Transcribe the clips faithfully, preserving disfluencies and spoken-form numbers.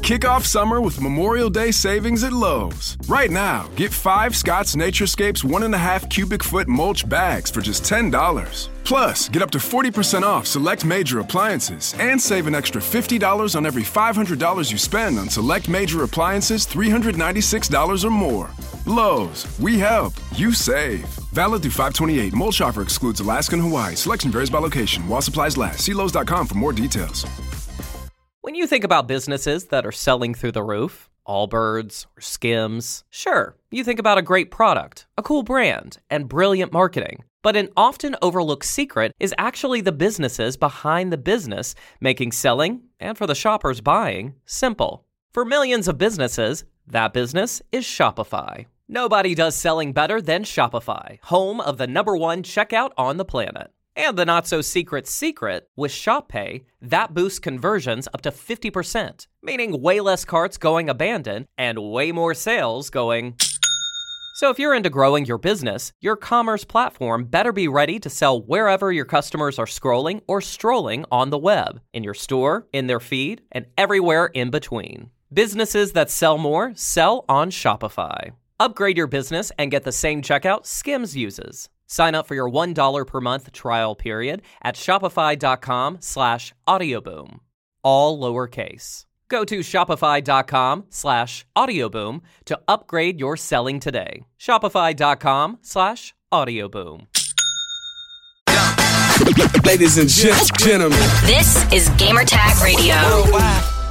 Kick off summer with Memorial Day savings at Lowe's. Right now, get five Scott's Naturescapes one and a half cubic foot mulch bags for just ten dollars. Plus, get up to forty percent off select major appliances and save an extra fifty dollars on every five hundred dollars you spend on select major appliances three hundred ninety-six dollars or more. Lowe's, we help, you save. Valid through five twenty-eight. Mulch offer excludes Alaska and Hawaii. Selection varies by location. While supplies last. See Lowe's dot com for more details. When you think about businesses that are selling through the roof, Allbirds or Skims, sure, you think about a great product, a cool brand, and brilliant marketing. But an often overlooked secret is actually the businesses behind the business, making selling, and for the shoppers buying, simple. For millions of businesses, that business is Shopify. Nobody does selling better than Shopify, home of the number one checkout on the planet. And the not-so-secret secret, with Shop Pay, that boosts conversions up to fifty percent, meaning way less carts going abandoned and way more sales going... So if you're into growing your business, your commerce platform better be ready to sell wherever your customers are scrolling or strolling on the web, in your store, in their feed, and everywhere in between. Businesses that sell more sell on Shopify. Upgrade your business and get the same checkout Skims uses. Sign up for your one dollar per month trial period at shopify.com slash audioboom. All lowercase. Go to shopify.com slash audioboom to upgrade your selling today. Shopify.com slash audioboom. Ladies and gentlemen, this is Gamertag Radio.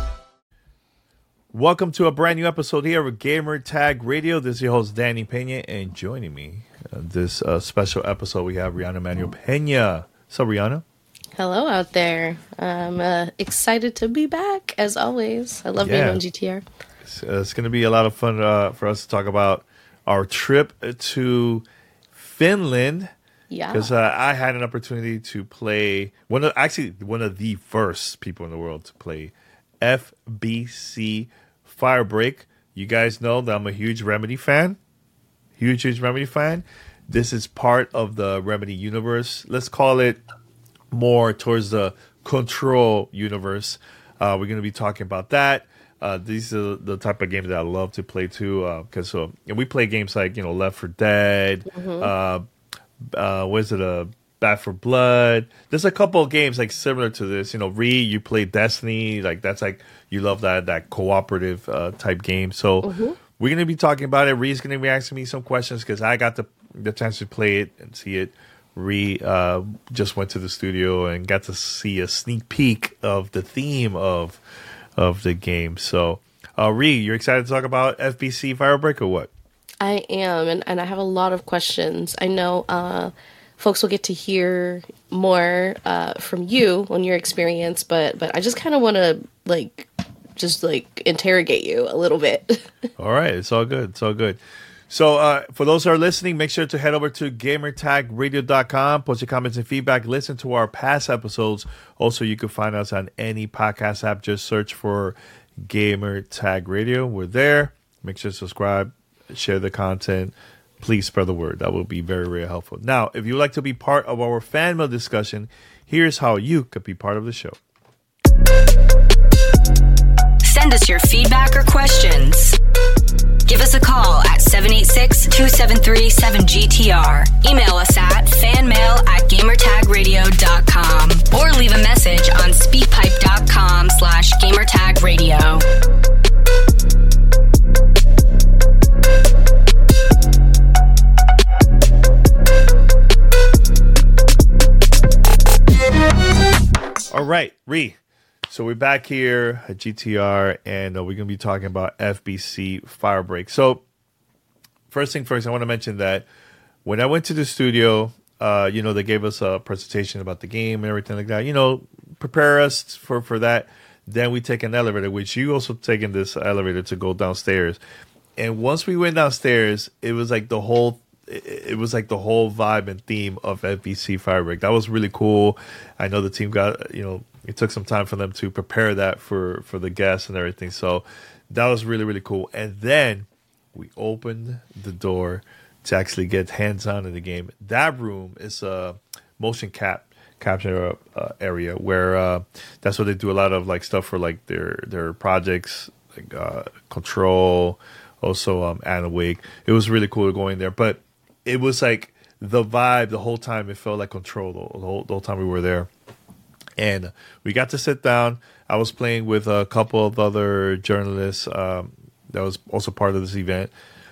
Welcome to a brand new episode here of Gamertag Radio. This is your host, Danny Pena, and joining me uh, this uh, special episode, we have Rihanna Manuel Pena. So, Rihanna? Hello out there. I'm uh, excited to be back, as always. I love Yeah. being on G T R. It's, uh, it's going to be a lot of fun uh, for us to talk about our trip to Finland. Yeah. Because uh, I had an opportunity to play, one of actually one of the first people in the world to play F B C Firebreak. You guys know that I'm a huge Remedy fan. Huge, huge Remedy fan. This is part of the Remedy universe. Let's call it more towards the Control universe. Uh, we're going to be talking about that. Uh, these are the type of games that I love to play too. Because uh, so, and we play games like, you know, Left four Dead. Mm-hmm. Uh, uh, what is it? Uh, Back four Blood. There's a couple of games like similar to this. You know, Ree, you play Destiny. Like that's like you love that that cooperative uh, type game. So mm-hmm. we're gonna be talking about it. Ree's gonna be asking me some questions because I got the the chance to play it and see it. Ree uh, just went to the studio and got to see a sneak peek of the theme of of the game. So, uh, Ree, you're excited to talk about F B C Firebreak or what? I am, and, and I have a lot of questions. I know uh, folks will get to hear more uh, from you on your experience, but but I just kind of want to like just like interrogate you a little bit. All right, it's all good. It's all good. So uh, for those who are listening, make sure to head over to gamertag radio dot com, post your comments and feedback, listen to our past episodes. Also, you can find us on any podcast app. Just search for Gamertag Radio. We're there. Make sure to subscribe, share the content. Please spread the word. That will be very, very helpful. Now, if you'd like to be part of our fan mail discussion, here's how you could be part of the show. Send us your feedback or questions. Give us a call at seven eight six, two seven three, seven G T R. Email us at fanmail at gamertag radio dot com or leave a message on speakpipe.com slash gamertag radio. All right, Ree. So we're back here at G T R, and uh, we're going to be talking about F B C Firebreak. So first thing first, I want to mention that when I went to the studio, uh, you know, they gave us a presentation about the game and everything like that. You know, prepare us for, for that. Then we take an elevator, which you also taken this elevator to go downstairs. And once we went downstairs, it was like the whole it, it was like the whole vibe and theme of F B C Firebreak. That was really cool. I know the team got, you know, it took some time for them to prepare that for, for the guests and everything. So that was really, really cool. And then we opened the door to actually get hands-on in the game. That room is a motion cap capture uh, area where uh, that's where they do a lot of like stuff for like their their projects like uh, Control, also um, Alan Wake. It was really cool going there, but it was like the vibe the whole time. It felt like Control the whole, the whole time we were there, and we got to sit down. I was playing with a couple of other journalists um, that was also part of this event,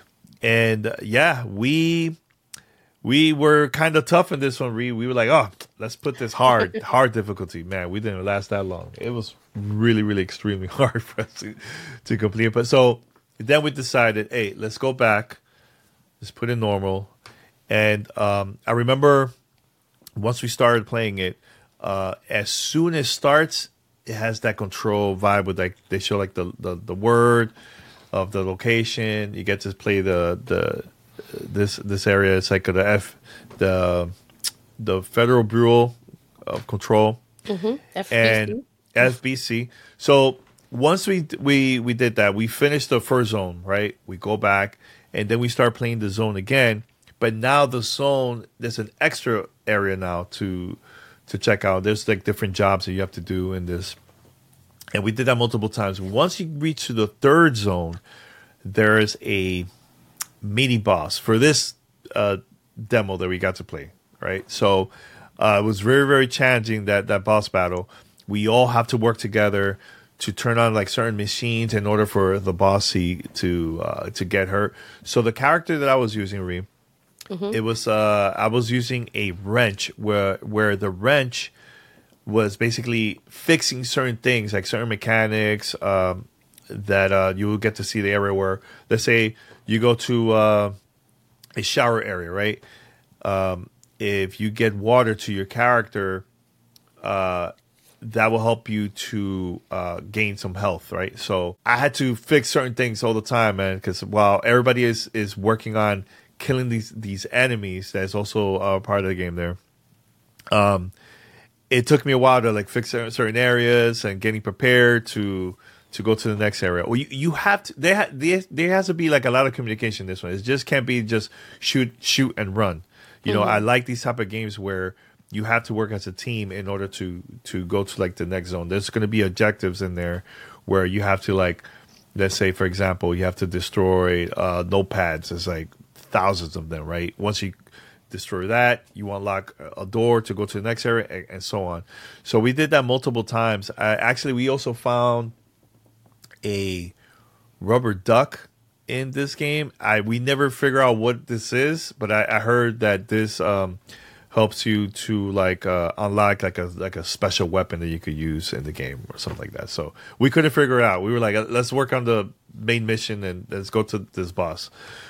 and uh, yeah, we. We were kind of tough in this one, Reed. We were like, oh, let's put this hard, hard difficulty. Man, we didn't last that long. It was really, really extremely hard for us to, to complete. But so then we decided, hey, let's go back. Let's put it normal. And um, I remember once we started playing it, uh, as soon as it starts, it has that Control vibe with like they show like the, the, the word of the location. You get to play the the this this area. It's like the F the the Federal Bureau of Control, mm-hmm. F B C. And F B C. So once we we we did that, we finished the first zone, right? We go back and then we start playing the zone again. But now the zone, there's an extra area now to to check out. There's like different jobs that you have to do in this, and we did that multiple times. Once you reach to the third zone, there is a mini boss for this uh, demo that we got to play, right? So uh, it was very, very challenging, that that boss battle. We all have to work together to turn on like certain machines in order for the boss to to, uh, to get hurt. So the character that I was using, Ree, mm-hmm. it was uh, I was using a wrench where where the wrench was basically fixing certain things, like certain mechanics um, that uh, you will get to see the area where, let's say, you go to uh, a shower area, right? Um, if you get water to your character, uh, that will help you to uh, gain some health, right? So I had to fix certain things all the time, man, because while everybody is, is working on killing these these enemies, that's also uh, part of the game there. Um, it took me a while to like fix certain areas and getting prepared to. to go to the next area. Well, you, you have to, there, ha, there, there has to be like a lot of communication in this one. It just can't be just shoot, shoot and run. You mm-hmm. know, I like these type of games where you have to work as a team in order to, to go to like the next zone. There's going to be objectives in there where you have to like, let's say, for example, you have to destroy uh, notepads. There's like thousands of them, right? Once you destroy that, you unlock a door to go to the next area and, and so on. So we did that multiple times. I, actually, we also found a rubber duck in this game. I we never figure out what this is, but I, I heard that this um, helps you to like uh, unlock like a like a special weapon that you could use in the game or something like that. So we couldn't figure it out. We were like, let's work on the main mission and let's go to this boss.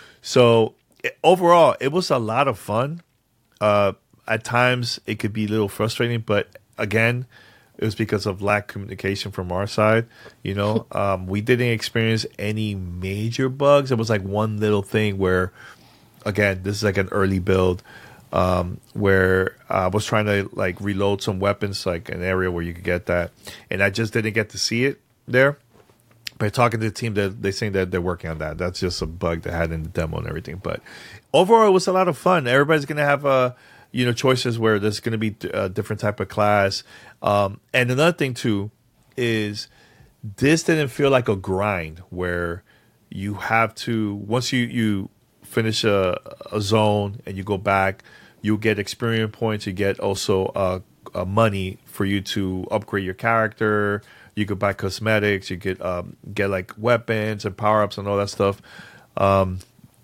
So it, overall, it was a lot of fun. Uh, at times, it could be a little frustrating, but again, it was because of lack of communication from our side. You know, um, we didn't experience any major bugs. It was like one little thing where, again, this is like an early build um, where I was trying to like reload some weapons, like an area where you could get that, and I just didn't get to see it there. By talking to the team, they're, they're saying that they're working on that. That's just a bug they had in the demo and everything. But overall, it was a lot of fun. Everybody's gonna have a you know choices where there's going to be a different type of class, um, and another thing too is this didn't feel like a grind where you have to once you you finish a, a zone and you go back, you get experience points, you get also uh, uh, money for you to upgrade your character. You could buy cosmetics, you could um, get like weapons and power ups and all that stuff um,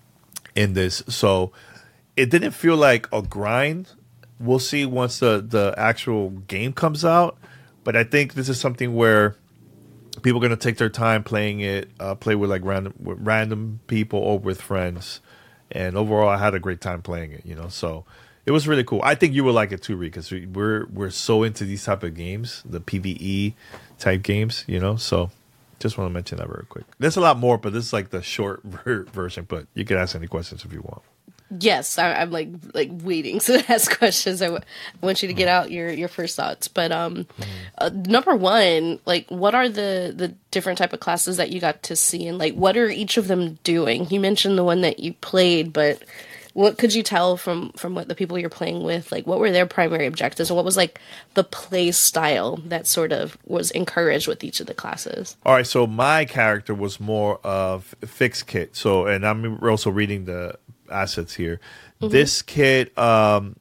in this. So it didn't feel like a grind. We'll see once the, the actual game comes out. But I think this is something where people are going to take their time playing it, uh, play with like random with random people or with friends. And overall, I had a great time playing it, you know. So it was really cool. I think you would like it too, Reed, because we, we're we're so into these type of games, the PvE type games, you know. So just want to mention that very quick. There's a lot more, but this is like the short ver- version. But you can ask any questions if you want. Yes, I, I'm like like waiting to ask questions. I, w- I want you to get out your, your first thoughts. But um, mm-hmm. uh, number one, like, what are the, the different type of classes that you got to see, and like, what are each of them doing? You mentioned the one that you played, but what could you tell from from what the people you're playing with, like what were their primary objectives, and what was like the play style that sort of was encouraged with each of the classes? All right, so my character was more of fixed kit. So, and I'm also reading the assets here. Mm-hmm. This kit um,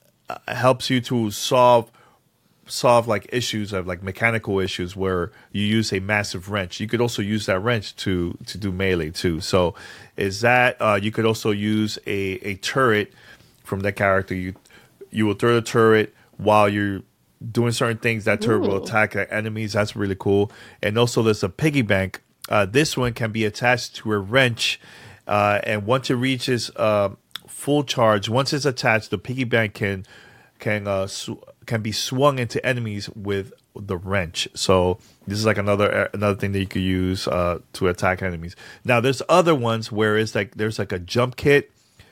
helps you to solve solve like issues of like mechanical issues where you use a massive wrench. You could also use that wrench to to do melee too. So is that uh, you could also use a, a turret from that character. You you will throw the turret while you're doing certain things. That turret Ooh. will attack enemies. That's really cool. And also there's a piggy bank. Uh, this one can be attached to a wrench, uh, and once it reaches uh, full charge, once it's attached, the piggy bank can can uh, sw- can be swung into enemies with the wrench. So this is like another another thing that you could use uh, to attack enemies. Now there's other ones where it's like there's like a jump kit.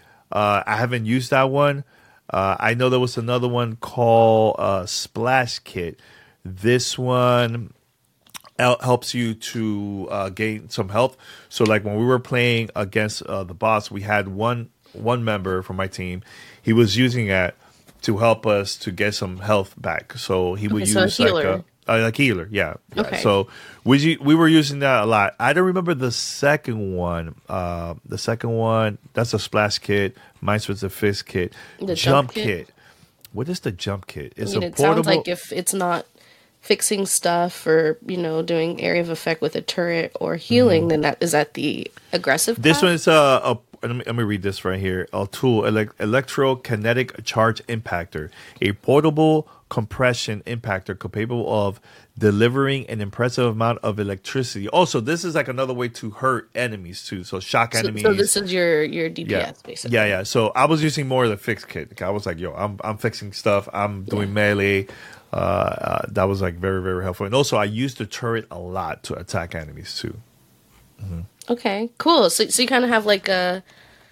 Uh, I haven't used that one. Uh, I know there was another one called uh, Splash Kit. This one el- helps you to uh, gain some health. So like when we were playing against uh, the boss, we had one one member from my team. He was using that to help us to get some health back. So he would okay, use so a like a, a like healer, yeah. yeah. Okay. So we we were using that a lot. I don't remember the second one. Uh, the second one, that's a splash kit. Mine was a fist kit. The jump jump kit? kit. What is the jump kit? It's I mean, a it portable. sounds like if it's not fixing stuff or, you know, doing area of effect with a turret or healing, mm-hmm. then that is that the aggressive This path? one is uh, a let me, let me read this right here. A tool, elect, electrokinetic charge impactor, a portable compression impactor capable of delivering an impressive amount of electricity. Also, this is like another way to hurt enemies too. So shock so, enemies. So this is your your D P S yeah. basically. Yeah, yeah. So I was using more of the fixed kit. Like, I was like, yo, I'm I'm fixing stuff. I'm doing yeah. melee. Uh, uh, that was like very very helpful. And also, I used the turret a lot to attack enemies too. Mm-hmm. Okay, cool. So, so you kind of have like a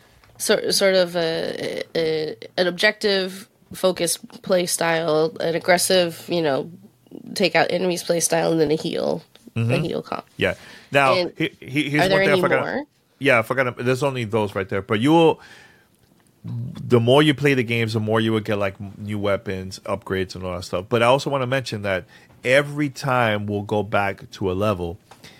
sort sort of a, a an objective focused play style, an aggressive, you know, take out enemies play style, and then a heal, mm-hmm. a heal comp. Yeah. Now, and he, he, here's are there one thing any I forgot. more? Yeah, I forgot. There's only those right there. But you will. The more you play the games, the more you will get like new weapons, upgrades, and all that stuff. But I also want to mention that every time we'll go back to a level,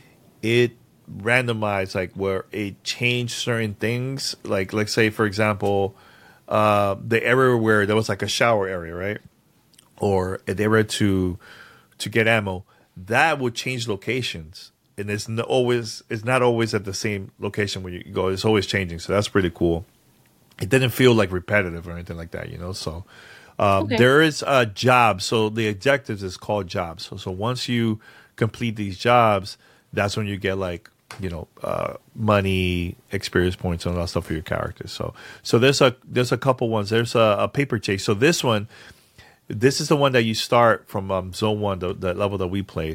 it randomized like where it changed certain things. Like let's say for example, uh, the area where there was like a shower area, right, or an area to to get ammo, that would change locations, and it's no, always it's not always at the same location where you go. It's always changing, so that's pretty cool. It didn't feel like repetitive or anything like that, you know. So um, okay. there is a job. So the objectives is called jobs. So so once you complete these jobs, that's when you get like, you know, uh, money, experience points, and all that stuff for your characters. So so there's a there's a couple ones. There's a, a paper chase. So this one, this is the one that you start from um, zone one, the, the level that we played.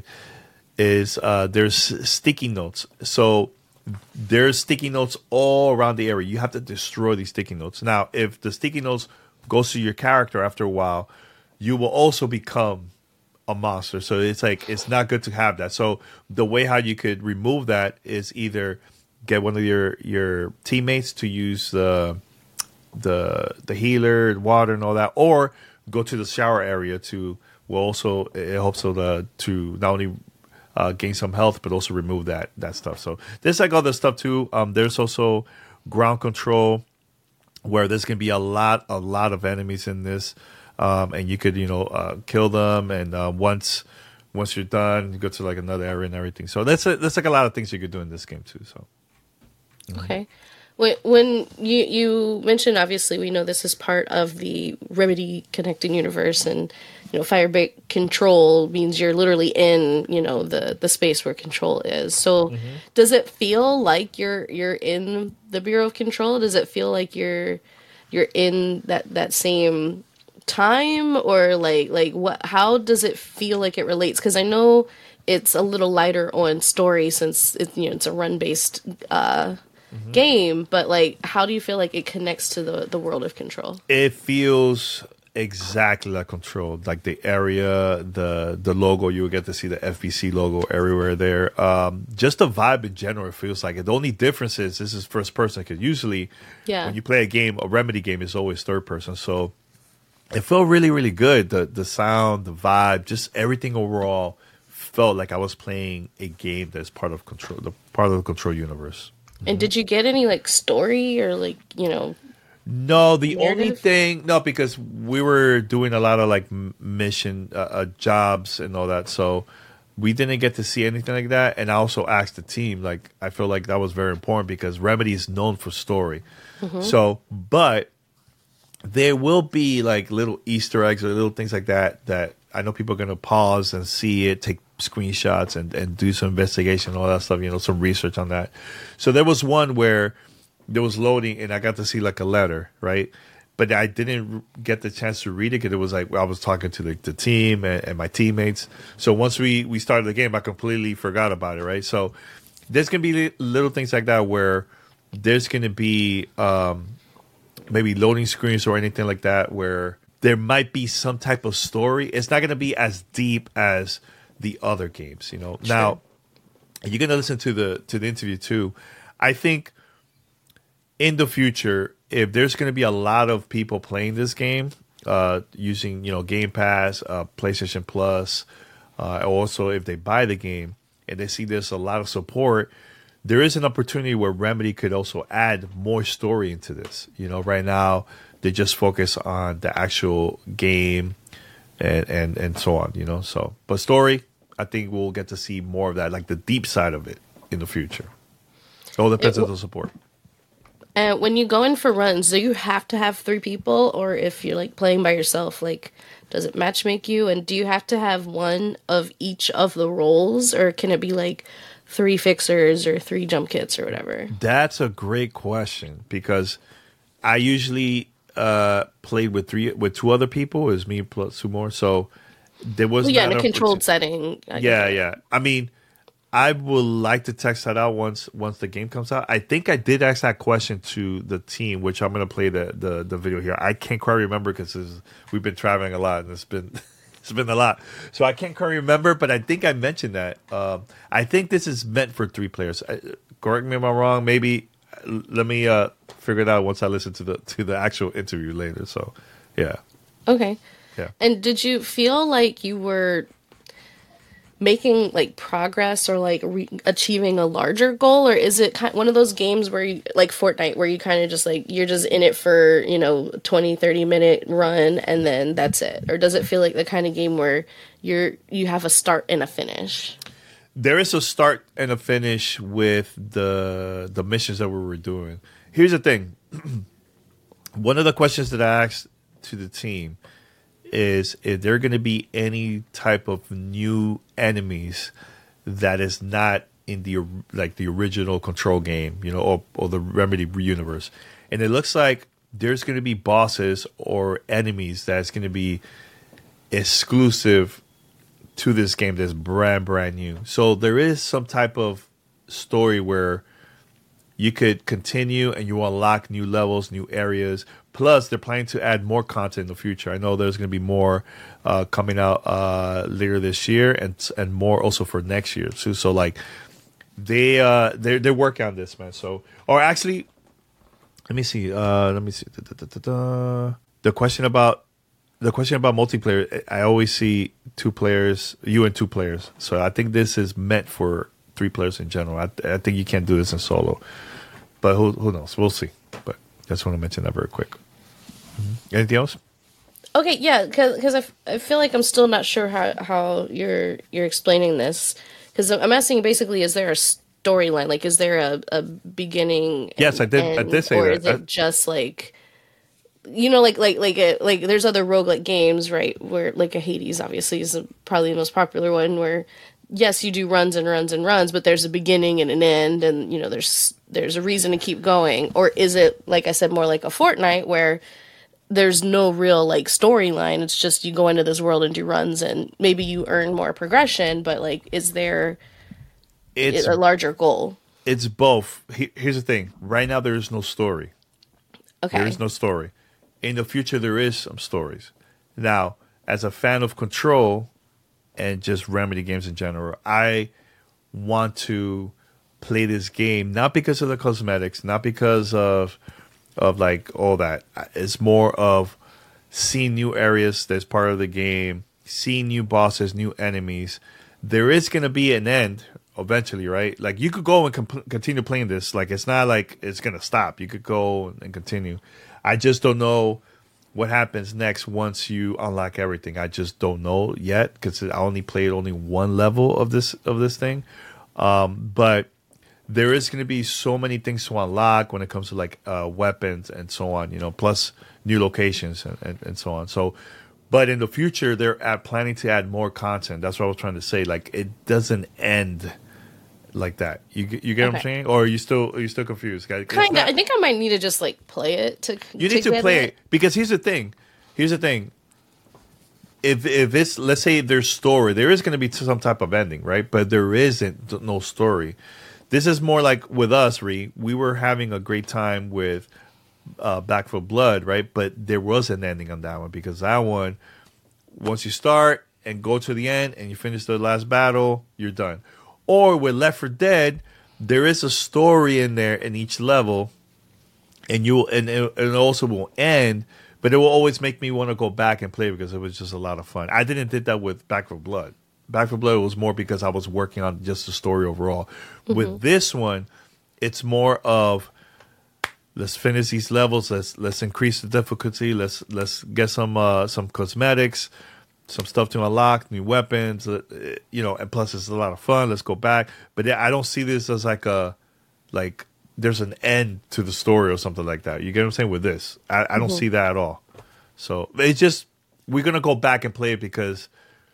Is uh, there's sticky notes. So there's sticky notes all around the area. You have to destroy these sticky notes. Now, if the sticky notes goes to your character after a while, you will also become a monster. So it's like it's not good to have that. So the way how you could remove that is either get one of your your teammates to use the the the healer, water, and all that, or go to the shower area to. Will also it helps so the to not only uh, gain some health but also remove that that stuff. So there's like other stuff too. Um, there's also ground control where there's gonna be a lot a lot of enemies in this. Um, and you could, you know, uh, kill them, and uh, once once you're done, you go to like another area and everything. So that's a, that's like a lot of things you could do in this game too. So mm-hmm. Okay, when when you you mentioned, obviously we know this is part of the Remedy connecting universe, and you know, Firebreak control means you're literally in, you know, the the space where control is. So mm-hmm. does it feel like you're you're in the Bureau of Control? Does it feel like you're you're in that that same time, or like like what how does it feel like it relates? Because I know it's a little lighter on story since it's, you know, it's a run based uh mm-hmm. game, but like how do you feel like it connects to the the world of Control? It feels exactly like Control. Like the area, the the logo, you will get to see the F B C logo everywhere there. Um, just the vibe in general, it feels like it. The only difference is this is first person, because usually Yeah. when you play a game, a Remedy game is always third person. So it felt really, really good. The the sound, the vibe, just everything overall felt like I was playing a game that's part of Control, the part of the Control universe. And did you get any like story or like, you know, No, the only narrative? thing, no, because we were doing a lot of like m- mission uh, uh, jobs and all that, so we didn't get to see anything like that. And I also asked the team, like, I feel like that was very important because Remedy is known for story. So, but there will be like little Easter eggs or little things like that that I know people are going to pause and see it, take screenshots and, and do some investigation and all that stuff, you know, some research on that. So there was one where there was loading and I got to see like a letter, right? But I didn't get the chance to read it because it was like I was talking to the, the team and, and my teammates. So once we, we started the game, I completely forgot about it, right? So there's going to be little things like that where there's going to be um, maybe loading screens or anything like that where there might be some type of story. It's not going to be as deep as the other games, you know. Sure. Now, you're going to listen to the to the interview too. I think in the future, if there's going to be a lot of people playing this game, uh, using, you know, Game Pass, uh, PlayStation Plus, uh, also if they buy the game and they see there's a lot of support, there is an opportunity where Remedy could also add more story into this. You know, right now they just focus on the actual game and, and, and so on, you know. So, but story, I think we'll get to see more of that, like the deep side of it in the future. It all depends It- on the support. And when you go in for runs, do you have to have three people, or if you're like playing by yourself, like does it matchmake you? And do you have to have one of each of the roles, or can it be like three fixers or three jump kits or whatever? That's a great question because I usually uh, played with three with two other people. It was me plus two more, so there was Well, yeah, in not a an controlled opportunity. setting. I Yeah, guess. yeah. I mean, I would like to test that out once once the game comes out. I think I did ask that question to the team, which I'm going to play the, the the video here. I can't quite remember because we've been traveling a lot and it's been it's been a lot, so I can't quite remember. But I think I mentioned that. Um, I think this is meant for three players. I, correct me if I'm wrong. Maybe uh, let me uh, figure it out once I listen to the to the actual interview later. So, yeah, Okay. yeah. And did you feel like you were making like progress or like re- achieving a larger goal, or is it kind one of those games where you like Fortnite where you kind of just like you're just in it for, you know, twenty thirty minute run and then that's it? Or does it feel like the kind of game where you're you have a start and a finish? There is a start and a finish with the the missions that we were doing. Here's the thing. One of the questions that I asked to the team is if there are going to be any type of new enemies that is not in the like the original Control game, you know, or, or the Remedy universe. And it looks like there's going to be bosses or enemies that's going to be exclusive to this game that's brand brand new. So there is some type of story where you could continue and you unlock new levels, new areas. Plus, they're planning to add more content in the future. I know there's going to be more uh, coming out uh, later this year, and and more also for next year too. So, like, they uh, they they're working on this, man. So, or actually, let me see. Uh, let me see. Da, da, da, da, da. The question about the question about multiplayer. I always see two players, you and two players. So I think this is meant for three players in general. I, I think you can't do this in solo, but who who knows? We'll see. But I just want to mention that very quick. Mm-hmm. Anything else? Okay, yeah, because I, f- I feel like I'm still not sure how, how you're you're explaining this. Because I'm asking basically, is there a storyline? Like, is there a, a beginning? Yes, I did- I end, did say or that. is it I- just like, you know, like like like a, like there's other roguelike games, right? Where like a Hades, obviously, is probably the most popular one. Where yes, you do runs and runs and runs, but there's a beginning and an end, and you know, there's there's a reason to keep going. Or is it, like I said, more like a Fortnite where there's no real like storyline? It's just you go into this world and do runs, and maybe you earn more progression, but like, is there It's a larger goal? it's both. He- Here's the thing. Right now, there is no story. Okay. There is no story. In the future, there is some stories. Now, as a fan of Control and just Remedy games in general, I want to play this game not because of the cosmetics, not because of of like all that. It's more of seeing new areas that's part of the game, seeing new bosses, new enemies. There is going to be an end eventually, right? Like, you could go and comp- continue playing this. Like, it's not like it's going to stop. You could go and continue. I just don't know what happens next once you unlock everything. I just don't know yet because I only played only one level of this of this thing. Um, but there is going to be so many things to unlock when it comes to like uh, weapons and so on, you know, plus new locations and, and, and so on. So, but in the future, they're at planning to add more content. That's what I was trying to say. Like, it doesn't end like that. You you get okay. what I'm saying? Or are you still are you still confused? Kind of. I think I might need to just like play it to. You need to, to play it. it because here's the thing. Here's the thing. If if it's, let's say there's story, there is going to be some type of ending, right? But there isn't no story. This is more like with us, Ree. We were having a great time with uh, Back for Blood, right? But there was an ending on that one because that one, once you start and go to the end and you finish the last battle, you're done. Or with Left four Dead, there is a story in there in each level, and you and it, it also will end. But it will always make me want to go back and play because it was just a lot of fun. I didn't did that with Back for Blood. Back for Blood was more because I was working on just the story overall. Mm-hmm. With this one, it's more of let's finish these levels. Let's let's increase the difficulty. Let's let's get some uh, some cosmetics, some stuff to unlock, new weapons. Uh, you know, and plus it's a lot of fun. Let's go back. But I don't see this as like a like. There's an end to the story or something like that. You get what I'm saying with this? I, I don't mm-hmm. see that at all. So it's just, we're going to go back and play it because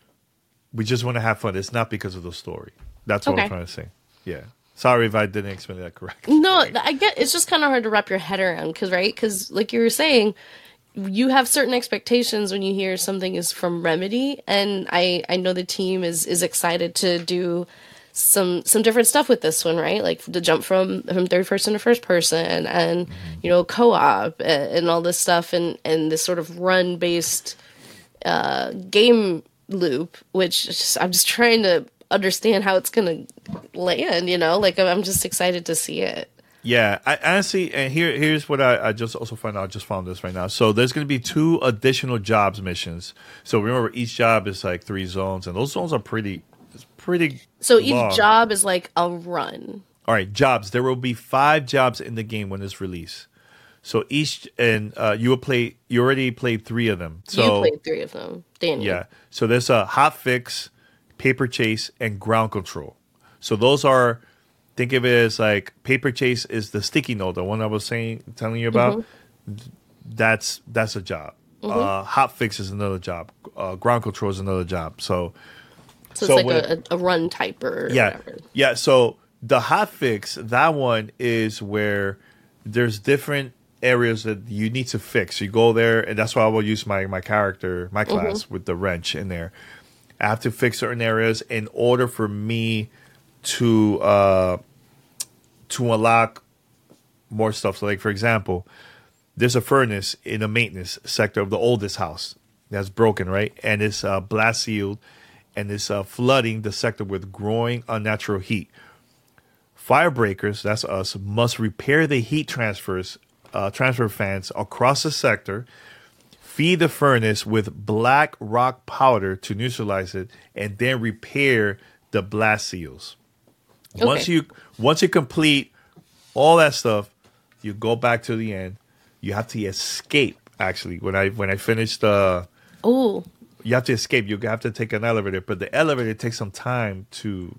we just want to have fun. It's not because of the story. That's what okay. I'm trying to say. Yeah. Sorry if I didn't explain that correctly. No, I get, it's just kind of hard to wrap your head around because, right? Because like you were saying, you have certain expectations when you hear something is from Remedy. And I, I know the team is, is excited to do some some different stuff with this one, right? Like to jump from from third person to first person, and you know, co-op and, and all this stuff, and and this sort of run based uh, game loop, which just, I'm just trying to understand how it's gonna land. You know, like I'm just excited to see it. Yeah, I honestly, and here here's what I, I just also found out. I just found this right now. So there's going to be two additional jobs missions. So remember, each job is like three zones, and those zones are pretty. It's pretty So each long. job is like a run. All right, jobs. There will be five jobs in the game when it's released. So each, and uh, you will play, you already played three of them. So, you played three of them, Daniel. Yeah. So there's a hot fix, paper chase, and ground control. So those are, think of it as like paper chase is the sticky note, the one I was saying, telling you about. Mm-hmm. That's, that's a job. Mm-hmm. Uh, hot fix is another job. Uh, ground control is another job. So, So, so it's like when, a, a run type or yeah, whatever. Yeah, so the hot fix, that one is where there's different areas that you need to fix. You go there, and that's why I will use my, my character, my class, mm-hmm. with the wrench in there. I have to fix certain areas in order for me to uh, to unlock more stuff. So, like, for example, there's a furnace in the maintenance sector of the oldest house that's broken, right? And it's uh, blast sealed. And it's uh, flooding the sector with growing unnatural heat. Firebreakers, that's us, must repair the heat transfers, uh, transfer fans across the sector, feed the furnace with black rock powder to neutralize it, and then repair the blast seals. Okay. Once you once you complete all that stuff, you go back to the end. You have to escape. Actually, when I when I finished, uh, oh. You have to escape. You have to take an elevator, but the elevator takes some time to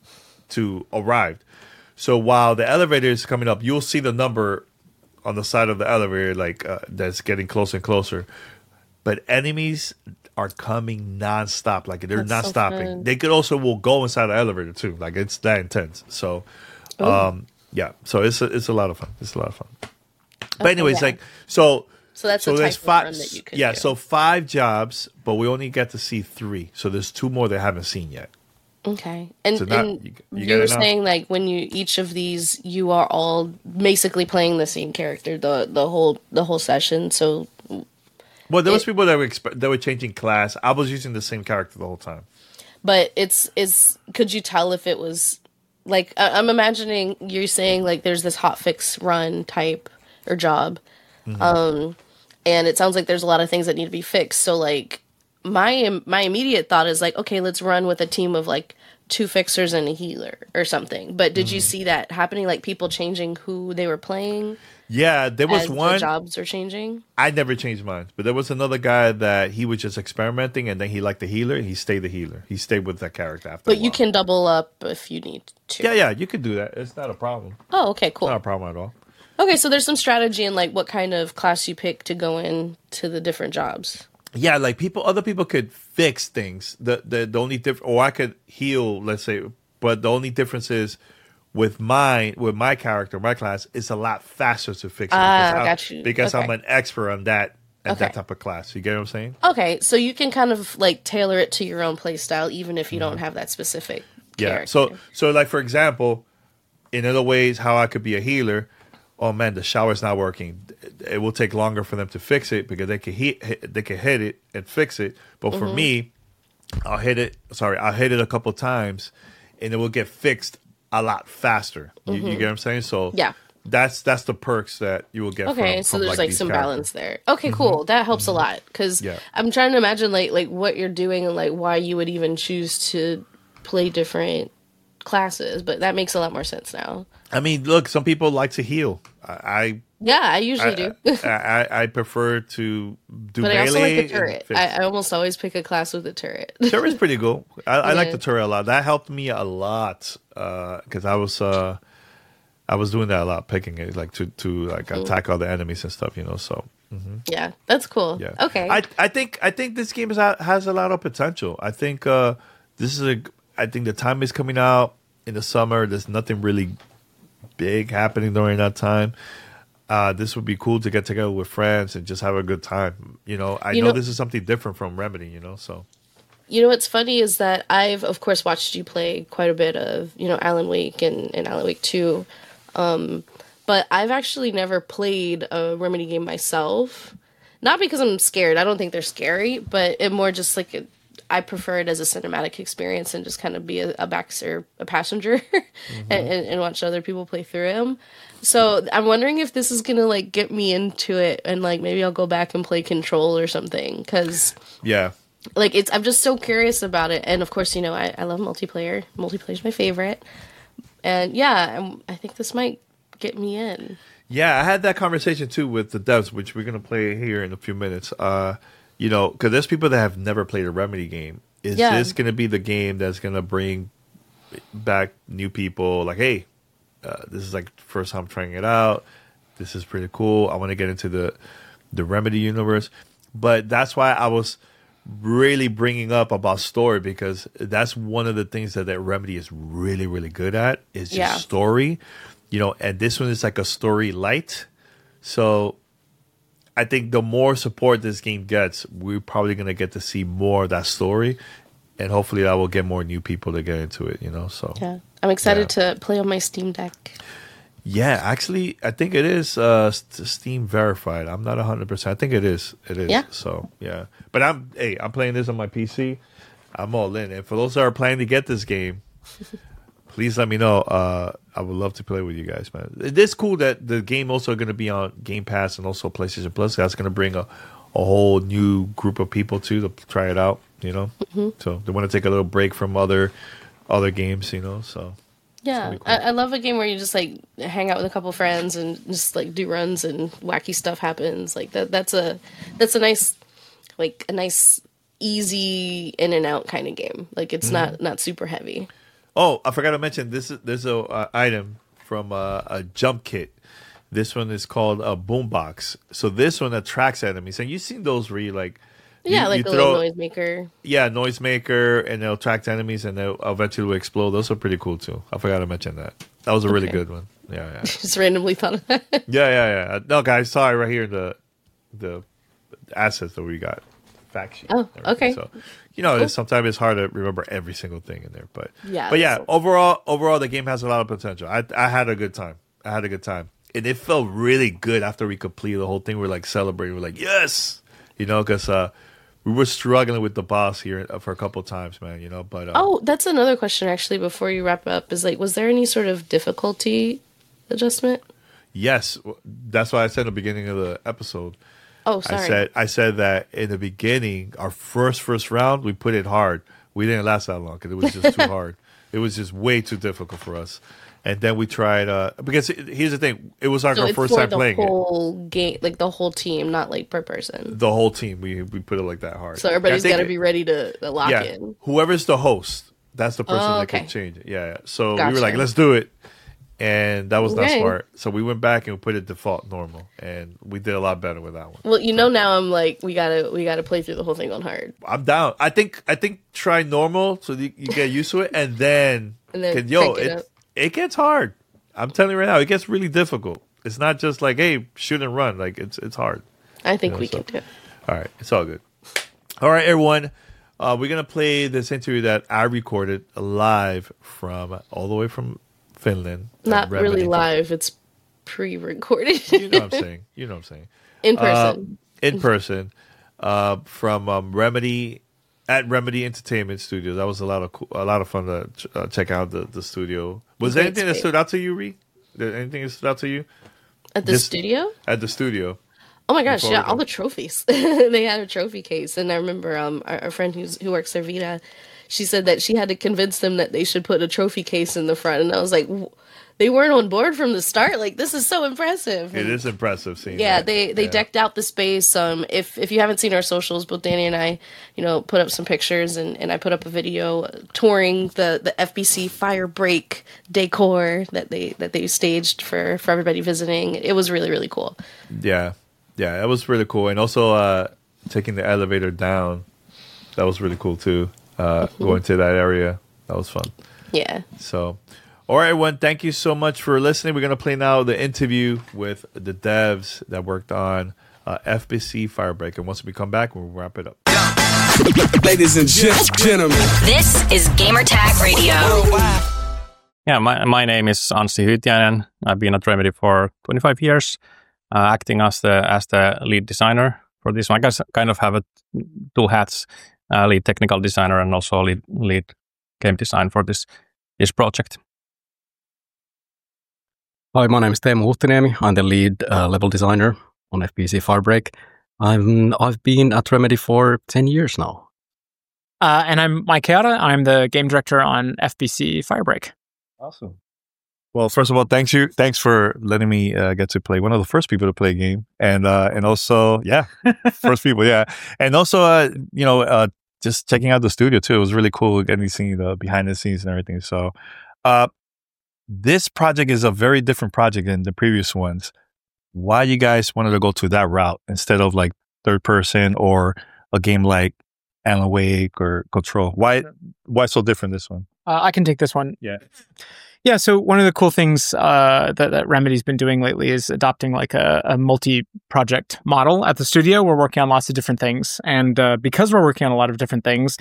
to arrive. So while the elevator is coming up, you'll see the number on the side of the elevator, like uh, that's getting closer and closer. But enemies are coming nonstop. Like they're that's not so stopping. Fun. They could also will go inside the elevator too. Like it's that intense. So, um, yeah. So it's a, it's a lot of fun. It's a lot of fun. But okay, anyways, yeah. like so. So that's so a type of five, run that you could yeah, do. So five jobs, but we only get to see three. So there's two more that I haven't seen yet. Okay. And, so not, and you, you, you were saying like when you each of these you are all basically playing the same character the the whole the whole session. So Well, there was it, people that were exp- that were changing class. I was using the same character the whole time. but it's it's. Could you tell if it was like I- I'm imagining you're saying like there's this hot fix run type or job, Mm-hmm. um, and it sounds like there's a lot of things that need to be fixed. So like my my immediate thought is like, okay, let's run with a team of like two fixers and a healer or something. But did you Mm-hmm. see that happening? Like people changing who they were playing Yeah, there was as one. the jobs are changing. I never changed mine, but there was another guy that he was just experimenting, and then he liked the healer. He stayed the healer. He stayed with that character after. But a you while. can double up if you need to. Yeah, yeah, you could do that. It's not a problem. Oh, okay, cool. Not a problem at all. Okay, so there's some strategy in like what kind of class you pick to go in to the different jobs. Yeah, like people, other people could fix things. The the, the only difference, or I could heal, let's say, but the only difference is with my with my character, my class, it's a lot faster to fix it. Ah, because I- got you. Because I'm Okay. an expert on that at that Okay. type of class. You get what I'm saying? Okay, so you can kind of like tailor it to your own play style, even if you don't have that specific Yeah. character. So so like for example, in other ways, how I could be a healer. Oh man, the shower's not working. It will take longer for them to fix it because they can hit, hit they can hit it and fix it. But for Mm-hmm. me, I'll hit it. Sorry, I'll hit it a couple times, and it will get fixed a lot faster. You, you get what I'm saying? So Mm-hmm. Yeah. that's that's the perks that you will get. Okay, from, so from, there's like, these some characters. balance there. Okay, cool. That helps a lot because Yeah. I'm trying to imagine like like what you're doing and like why you would even choose to play different classes. But that makes a lot more sense now. I mean, look, some people like to heal. I Yeah, I usually I, do. I, I, I prefer to do But I melee. also like the and turret. fix. I, I almost always pick a class with a turret. Turret's pretty cool. I, I like Yeah. the turret a lot. That helped me a lot because I was uh, I was doing that a lot, picking it like to to like Mm. attack all the enemies and stuff. You know, so Yeah, that's cool. yeah. Okay. I I think I think this game is, has a lot of potential. I think uh, this is a. I think the time is coming out in the summer. There's nothing really big happening during that time. Uh, this would be cool to get together with friends and just have a good time. You know, I You know, know- this is something different from Remedy. You know, so You know what's funny is that I've of course watched you play quite a bit of, you know, Alan Wake and, and Alan Wake two. Um, but I've actually never played a Remedy game myself. Not because I'm scared. I don't think they're scary, but it more just like a, I prefer it as a cinematic experience and just kind of be a, a back or a passenger and, and, and watch other people play through them. So I'm wondering if this is gonna like get me into it and like maybe I'll go back and play Control or something because yeah. like it's I'm just so curious about it. And of course, you know, I, I love multiplayer. Multiplayer's my favorite. And yeah, I'm, I think this might get me in. Yeah, I had that conversation too with the devs, which we're gonna play here in a few minutes. Uh, you know, because there's people that have never played a Remedy game. Is Yeah. this gonna be the game that's gonna bring back new people? Like, hey, uh, this is like the first time trying it out. This is pretty cool. I want to get into the the Remedy universe. But that's why I was really bringing up about story, because that's one of the things that that Remedy is really really good at is just Yeah. story. You know, and this one is like a story light. So I think the more support this game gets, we're probably going to get to see more of that story. And hopefully that will get more new people to get into it, you know? So, Yeah. I'm excited to play on my Steam Deck. yeah, actually, I think it is uh, st- Steam verified. I'm not one hundred percent. I think it is. It is. Yeah. So, yeah. But I'm, hey, I'm playing this on my P C. I'm all in. And for those that are planning to get this game, please let me know. Uh, I would love to play with you guys, man. It is cool that the game also going to be on Game Pass and also PlayStation Plus. That's going to bring a, a whole new group of people too to try it out. You know, Mm-hmm. so they want to take a little break from other other games. You know, so Yeah. gonna be cool. I, I love a game where you just like hang out with a couple friends and just like do runs and wacky stuff happens. Like that that's a that's a nice like a nice easy in and out kind of game. Like it's not not super heavy. Oh, I forgot to mention this. Is there's a uh, item from uh, a jump kit. This one is called a boombox. So this one attracts enemies, and you've seen those where you like, you- Yeah, like you the throw- little noisemaker. yeah, noisemaker, and they'll attract enemies, and they'll eventually will explode. Those are pretty cool too. I forgot to mention that. That was a really Okay. good one. Yeah, yeah, Just randomly thought of that. yeah, yeah, yeah. No, guys, sorry, right here the the assets that we got. Fact sheet. Oh, and everything. okay. So, you know, it's, sometimes it's hard to remember every single thing in there, but Yeah, but yeah, that's- overall, overall, the game has a lot of potential. I I had a good time. I had a good time, and it felt really good after we completed the whole thing. We're like celebrating. We're like, yes, you know, because uh, we were struggling with the boss here for a couple of times, man. You know, but uh, oh, that's another question actually. Before you wrap up, is like, was there any sort of difficulty adjustment? Yes, that's why I said in the beginning of the episode. Oh, sorry. I said I said that in the beginning, our first first round, we put it hard. We didn't last that long because it was just too hard. It was just way too difficult for us. And then we tried uh, because it, here's the thing: it was like so our it's first for time the playing whole it. game, like the whole team, not like per person. The whole team. We we put it like that hard. So everybody's got to it, be ready to, to lock yeah, in. Whoever's the host, that's the person oh, that okay. can change it. Yeah. yeah. So gotcha. we were like, let's do it, and that was okay. not smart. So we went back and we put it default normal, and we did a lot better with that one. Well, you so. know, now I'm like, we gotta we gotta play through the whole thing on hard. I'm down. I think I think try normal so you, you get used to it, and then, and then yo, it, it it gets hard. I'm telling you right now, it gets really difficult. It's not just like, hey, shoot and run. Like it's it's hard. I think you know, we so. can do it. All right, it's all good. All right, everyone. Uh, we're gonna play this interview that I recorded live from all the way from Finland. Not really live. It's pre-recorded. You know what I'm saying. You know what I'm saying. In person. Uh, in person. Uh, from um, Remedy at Remedy Entertainment Studios. That was a lot of cool, a lot of fun to ch- uh, check out the, the studio. Was there anything that stood out to you, Ree? Did anything that stood out to you at the this, studio? At the studio. Oh my gosh! Yeah, all the trophies. They had a trophy case, and I remember um our, our friend who's who works there, Vita. She said that she had to convince them that they should put a trophy case in the front, and I was like, they weren't on board from the start. Like, this is so impressive. It is impressive seeing. Yeah, that. they they yeah. decked out the space. Um, if if you haven't seen our socials, both Danny and I, you know, put up some pictures, and, and I put up a video touring the, the F B C Fire Break decor that they that they staged for, for everybody visiting. It was really really cool. Yeah, yeah, that was really cool, and also uh, taking the elevator down, that was really cool too. Uh, mm-hmm. Going to that area, that was fun. Yeah. So. All right, everyone, thank you so much for listening. We're going to play now the interview with the devs that worked on uh, F B C Firebreak. And once we come back, we'll wrap it up. Ladies and gentlemen, this is Gamertag Radio. Yeah, my my name is Anssi Hytiainen. I've been at Remedy for twenty-five years, uh, acting as the as the lead designer for this one. I guess kind of have a, two hats, uh, lead technical designer and also lead, lead game design for this this project. Hi, my name is Teemu Huhtiniemi. I'm the lead uh, level designer on F B C Firebreak. I'm, I've been at Remedy for ten years now. Uh, and I'm Mike Keada. I'm the game director on F B C Firebreak. Awesome. Well, first of all, thanks you, thanks for letting me uh, get to play one of the first people to play a game, and uh, and also, yeah, first people, yeah, and also, uh, you know, uh, just checking out the studio too. It was really cool getting to see the behind the scenes and everything. So, uh. This project is a very different project than the previous ones. Why you guys wanted to go to that route instead of like third person or a game like Alan Wake or Control? Why why so different this one? Uh, I can take this one. Yeah. Yeah, so one of the cool things uh, that, that Remedy's been doing lately is adopting like a, a multi-project model at the studio. We're working on lots of different things. And uh, because we're working on a lot of different things,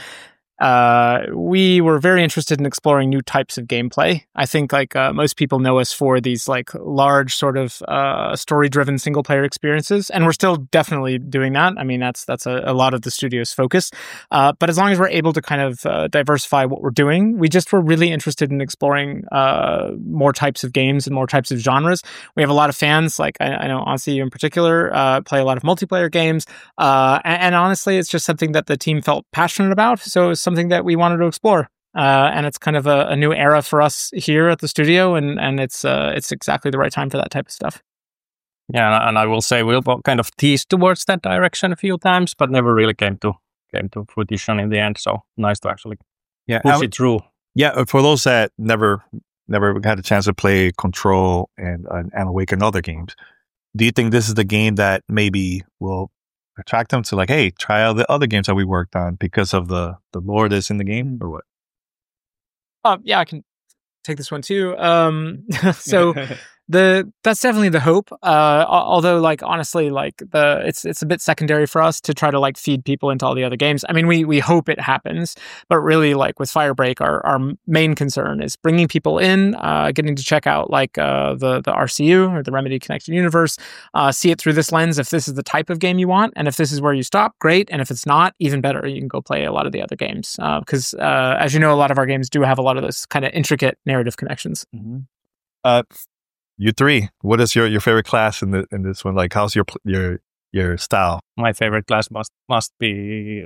Uh, we were very interested in exploring new types of gameplay. I think like uh, most people know us for these like large sort of uh, story-driven single-player experiences, and we're still definitely doing that. I mean, that's that's a, a lot of the studio's focus. Uh, but as long as we're able to kind of uh, diversify what we're doing, we just were really interested in exploring uh, more types of games and more types of genres. We have a lot of fans, like I, I know Anssi in particular, uh, play a lot of multiplayer games, uh, and, and honestly, it's just something that the team felt passionate about. So it was something that we wanted to explore, uh, and it's kind of a, a new era for us here at the studio, and and it's uh, it's exactly the right time for that type of stuff. Yeah, and I will say we'll kind of tease towards that direction a few times, but never really came to came to fruition in the end. So nice to actually yeah, push I, it through. Yeah, for those that never never had a chance to play Control and uh, and Awake and other games, do you think this is the game that maybe will attract them to like, hey, try out the other games that we worked on because of the the lore that's in the game, or what? Uh, yeah, I can take this one too. Um, so the that's definitely the hope. Uh, although, like honestly, like the it's it's a bit secondary for us to try to like feed people into all the other games. I mean, we we hope it happens, but really, like with Firebreak, our our main concern is bringing people in, uh, getting to check out like uh, the the R C U or the Remedy Connected Universe, uh, see it through this lens. If this is the type of game you want, and if this is where you stop, great. And if it's not, even better, you can go play a lot of the other games because, uh, uh, as you know, a lot of our games do have a lot of those kind of intricate narrative connections. Mm-hmm. Uh, you three, what is your, your favorite class in the in this one? Like, how's your your your style? My favorite class must must be.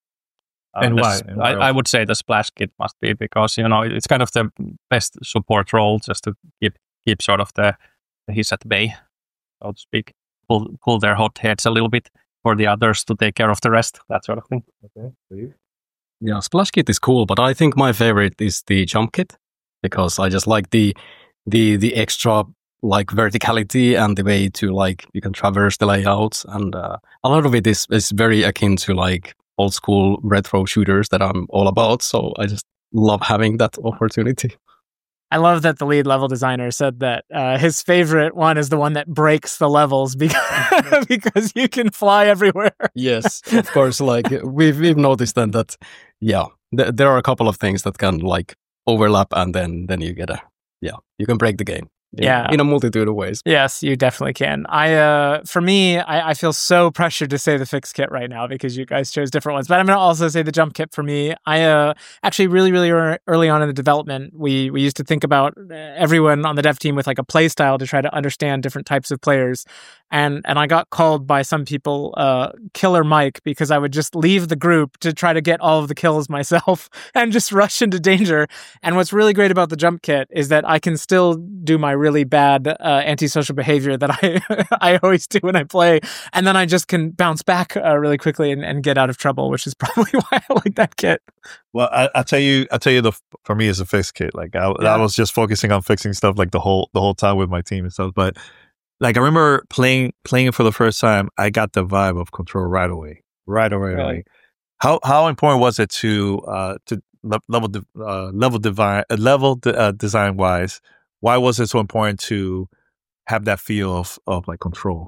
Uh, and the, why? And why I, I would say the Splash Kit must be because you know it's kind of the best support role just to keep keep sort of the he's at bay, so to speak, pull pull their hot heads a little bit for the others to take care of the rest, that sort of thing. Okay, for you? Yeah, Splash Kit is cool, but I think my favorite is the Jump Kit because I just like the the the extra like verticality and the way to like you can traverse the layouts, and uh, a lot of it is is very akin to like old school retro shooters that I'm all about. So I just love having that opportunity. I love that the lead level designer said that uh, his favorite one is the one that breaks the levels because because you can fly everywhere. Yes, of course. Like we've we've noticed then that yeah, th- there are a couple of things that can like overlap, and then then you get a yeah, you can break the game. In, yeah, in a multitude of ways. Yes, you definitely can. I, uh, for me, I, I feel so pressured to say the Fix Kit right now because you guys chose different ones. But I'm going to also say the Jump Kit for me. I uh, actually really, really early on in the development, we we used to think about everyone on the dev team with like a play style to try to understand different types of players. And and I got called by some people uh, Killer Mike because I would just leave the group to try to get all of the kills myself and just rush into danger. And what's really great about the Jump Kit is that I can still do my really bad uh, antisocial behavior that I I always do when I play, and then I just can bounce back uh, really quickly and, and get out of trouble, which is probably why I like that kit. Well, I, I'll tell you, I'll tell you the for me it's a Fix Kit. Like I, yeah. I was just focusing on fixing stuff like the whole the whole time with my team and stuff, but. Like I remember playing playing it for the first time, I got the vibe of Control right away, right away. Really? Like, how how important was it to uh to level uh, level divine uh, level de- uh, design wise? Why was it so important to have that feel of of like Control?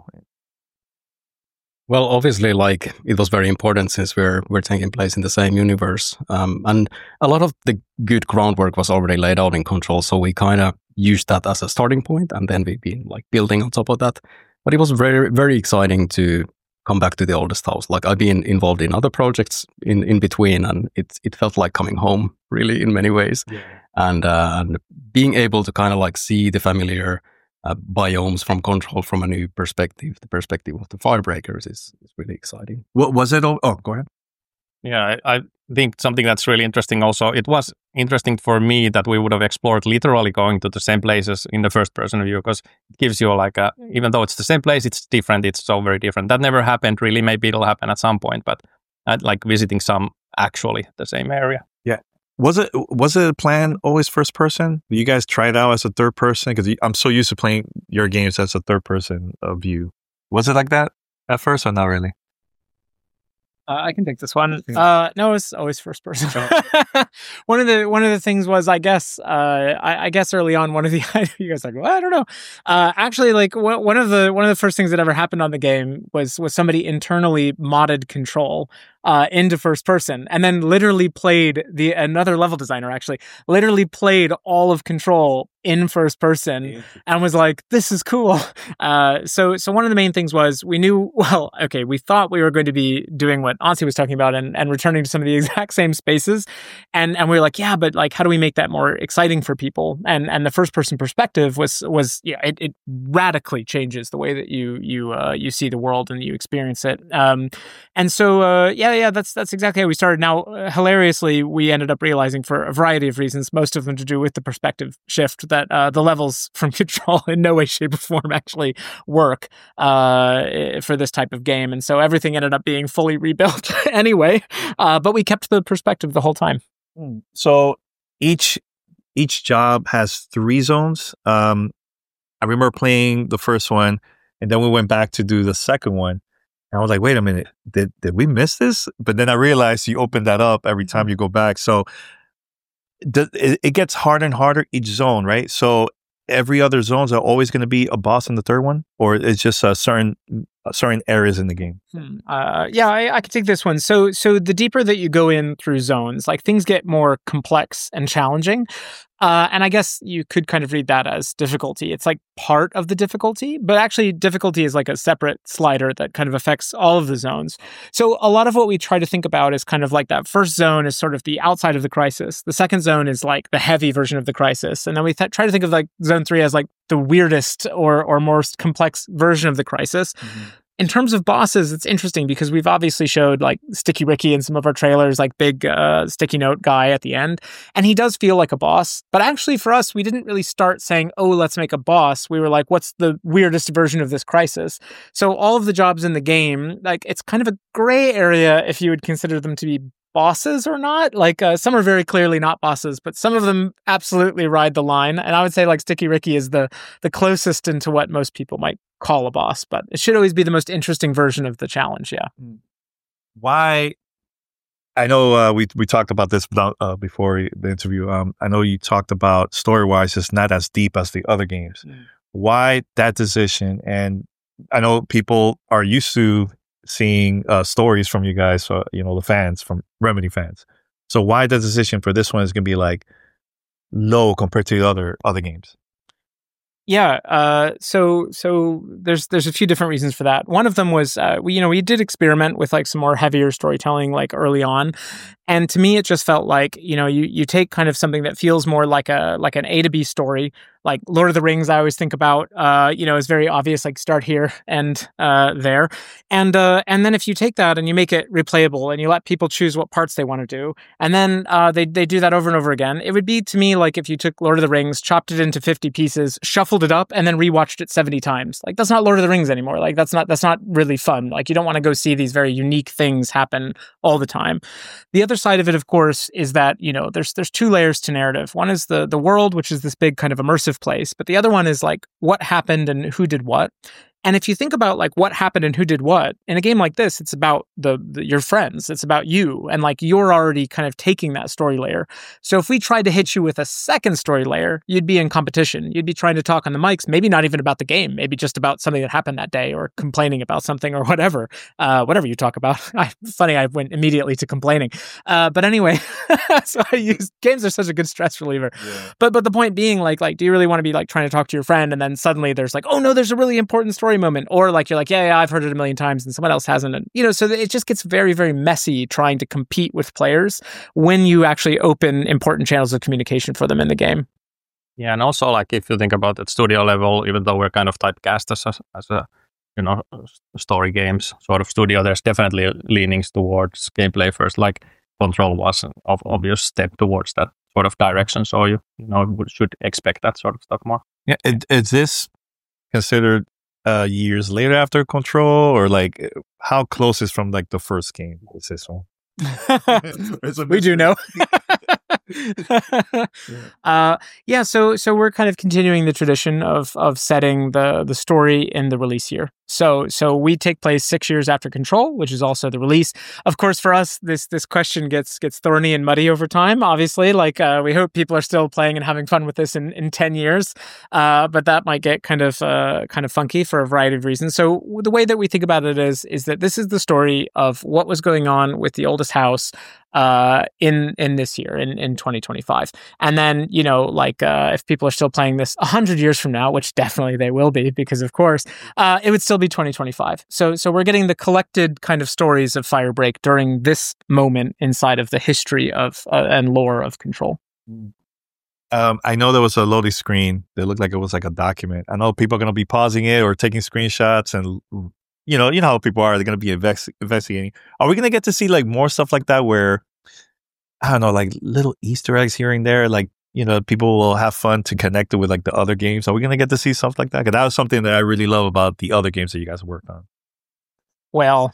Well, obviously, like it was very important since we're we're taking place in the same universe, um, and a lot of the good groundwork was already laid out in Control. So we kind of used that as a starting point, and then we've been like building on top of that. But it was very very exciting to come back to the oldest house. Like I've been involved in other projects in, in between, and it it felt like coming home really in many ways, yeah. and uh, and being able to kind of like see the familiar. Uh, biomes from Control from a new perspective, the perspective of the Firebreakers is, is really exciting. What was it? Oh, go ahead. Yeah, I, I think something that's really interesting also, it was interesting for me that we would have explored literally going to the same places in the first person view because it gives you like a, even though it's the same place, it's different, it's so very different. That never happened really, maybe it'll happen at some point, but I'd like visiting some actually the same area. Yeah. Was it was it a plan always first person? Did you guys try it out as a third person? Because I'm so used to playing your games as a third person of view. Was it like that at first or not really? Uh, I can take this one. Uh, no, it's always first person. one of the one of the things was, I guess, uh, I, I guess early on, one of the you guys are like, well, I don't know. Uh, actually, like one of the one of the first things that ever happened on the game was was somebody internally modded Control uh, into first person, and then literally played the another level designer actually literally played all of Control in first person and was like, this is cool. Uh, so so one of the main things was we knew, well, okay, we thought we were going to be doing what Ansi was talking about and, and returning to some of the exact same spaces. And and we were like, yeah, but like, how do we make that more exciting for people? And and the first person perspective was, was yeah, it, it radically changes the way that you you uh, you see the world and you experience it. Um, and so, uh, yeah, yeah, that's that's exactly how we started. Now, uh, hilariously, we ended up realizing for a variety of reasons, most of them to do with the perspective shift, that uh, the levels from Control in no way, shape, or form actually work uh, for this type of game. And so everything ended up being fully rebuilt anyway, uh, but we kept the perspective the whole time. So each each job has three zones. Um, I remember playing the first one, and then we went back to do the second one. And I was like, wait a minute, did did we miss this? But then I realized you open that up every time you go back. So it, it gets harder and harder each zone, right? So every other zones are always going to be a boss in the third one, or it's just uh, certain uh, certain areas in the game? Hmm. Uh, yeah, I, I could take this one. So, so the deeper that you go in through zones, like things get more complex and challenging. Uh, and I guess you could kind of read that as difficulty. It's like part of the difficulty, but actually difficulty is like a separate slider that kind of affects all of the zones. So a lot of what we try to think about is kind of like that first zone is sort of the outside of the crisis. The second zone is like the heavy version of the crisis. And then we th- try to think of like zone three as like the weirdest or, or most complex version of the crisis. Mm-hmm. In terms of bosses, it's interesting because we've obviously showed like Sticky Ricky in some of our trailers, like big uh, sticky note guy at the end. And he does feel like a boss. But actually for us, we didn't really start saying, oh, let's make a boss. We were like, what's the weirdest version of this crisis? So all of the jobs in the game, like it's kind of a gray area if you would consider them to be bosses or not. Like uh, some are very clearly not bosses, but some of them absolutely ride the line. And I would say like Sticky Ricky is the the closest into what most people might call a boss, but it should always be the most interesting version of the challenge. Yeah. Why? I know uh, we we talked about this uh, before the interview. Um, I know you talked about story wise, it's not as deep as the other games. Mm. Why that decision? And I know people are used to seeing uh, stories from you guys, uh, you know, the fans, from Remedy fans. So why the decision for this one is going to be like low compared to the other other games? Yeah, uh, so so there's there's a few different reasons for that. One of them was uh, we you know we did experiment with like some more heavier storytelling like early on, and to me it just felt like you know you you take kind of something that feels more like a like an A to B story. Like Lord of the Rings, I always think about, uh, you know, is very obvious, like start here and uh, there. And uh, and then if you take that and you make it replayable and you let people choose what parts they want to do, and then uh, they, they do that over and over again, it would be to me like if you took Lord of the Rings, chopped it into fifty pieces, shuffled it up, and then rewatched it seventy times. Like that's not Lord of the Rings anymore. Like that's not that's not really fun. Like you don't want to go see these very unique things happen all the time. The other side of it, of course, is that, you know, there's there's two layers to narrative. One is the the world, which is this big kind of immersive place, but the other one is like what happened and who did what. And if you think about like what happened and who did what in a game like this, it's about the, the your friends. It's about you, and like you're already kind of taking that story layer. So if we tried to hit you with a second story layer, you'd be in competition. You'd be trying to talk on the mics, maybe not even about the game, maybe just about something that happened that day, or complaining about something, or whatever, uh, whatever you talk about. I, funny, I went immediately to complaining. Uh, but anyway, so I use games are such a good stress reliever. Yeah. But but the point being, like like, do you really want to be like trying to talk to your friend, and then suddenly there's like, oh no, there's a really important story moment, or like you're like, yeah, yeah, I've heard it a million times and someone else hasn't, and you know, so it just gets very, very messy trying to compete with players when you actually open important channels of communication for them in the game. Yeah, and also like if you think about at studio level, even though we're kind of typecast as a, as a you know story games sort of studio, there's definitely leanings towards gameplay first. Like Control was an obvious step towards that sort of direction, so you you know should expect that sort of stuff more. Yeah, is this considered Uh, years later after Control, or like how close is from like the first game is this one? We do know. uh, yeah, so so we're kind of continuing the tradition of of setting the the story in the release year. So so we take place six years after Control, which is also the release. Of course, for us, this this question gets gets thorny and muddy over time. Obviously, like uh, we hope people are still playing and having fun with this in, in ten years, uh, but that might get kind of uh, kind of funky for a variety of reasons. So the way that we think about it is is that this is the story of what was going on with the oldest house uh, in in this year, in, in twenty twenty-five. And then, you know, like uh, if people are still playing this one hundred years from now, which definitely they will be, because of course, uh, it would still be twenty twenty-five. So so we're getting the collected kind of stories of Firebreak during this moment inside of the history of uh, and lore of Control. Um, I know there was a loading screen that looked like it was like a document. I know people are going to be pausing it or taking screenshots, and you know, you know how people are. They're going to be invest- investigating. Are we going to get to see like more stuff like that, where I don't know, like little Easter eggs here and there, like, you know, people will have fun to connect it with like the other games? Are we going to get to see stuff like that? Because that was something that I really love about the other games that you guys worked on. Well,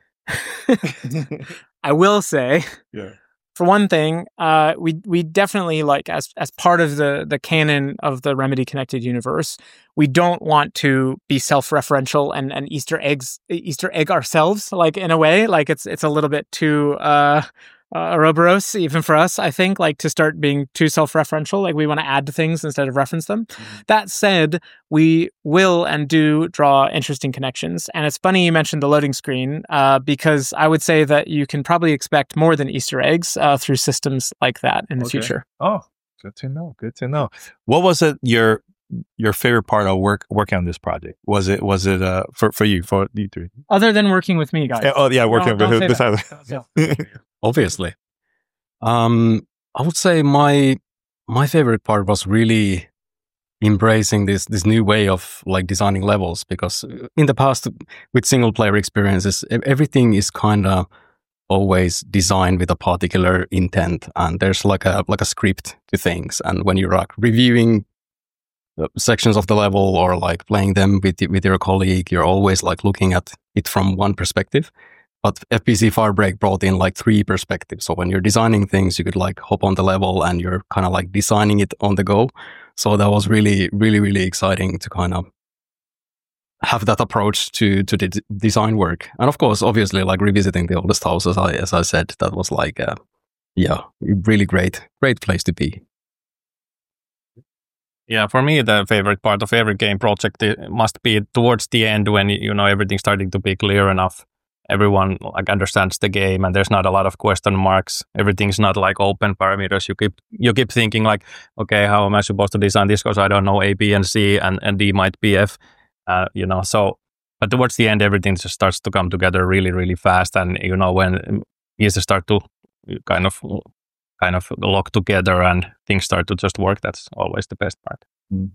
I will say, yeah. For one thing, uh, we we definitely, like, as as part of the the canon of the Remedy Connected universe, we don't want to be self-referential and, and Easter eggs Easter egg ourselves, like, in a way. Like, it's it's a little bit too uh, uh, Ouroboros, even for us, I think, like to start being too self-referential. Like we want to add to things instead of reference them. Mm-hmm. That said, we will and do draw interesting connections. And it's funny you mentioned the loading screen uh, because I would say that you can probably expect more than Easter eggs uh, through systems like that in the okay. future. Oh, good to know. Good to know. What was it your your favorite part of work working on this project? Was it was it uh for, for you, for you three? Other than working with me, guys. Yeah, oh yeah, working don't, with don't this. Obviously. Um, I would say my my favorite part was really embracing this this new way of like designing levels, because in the past with single player experiences, everything is kind of always designed with a particular intent, and there's like a like a script to things. And when you're like reviewing sections of the level or like playing them with with your colleague, you're always like looking at it from one perspective. But F B C Firebreak brought in like three perspectives. So when you're designing things, you could like hop on the level and you're kind of like designing it on the go. So that was really, really, really exciting to kind of have that approach to to the d- design work. And of course, obviously, like revisiting the oldest house, as I as I said, that was like, a, yeah, really great, great place to be. Yeah, for me, the favorite part of every game project must be towards the end when, you know, everything's starting to be clear enough. Everyone like understands the game, and there's not a lot of question marks. Everything's not like open parameters. You keep you keep thinking like, okay, how am I supposed to design this? Because I don't know A, B, and C, and, and D might be F. Uh, you know, so but towards the end, everything just starts to come together really, really fast. And you know, when pieces start to kind of kind of lock together and things start to just work, that's always the best part. Mm.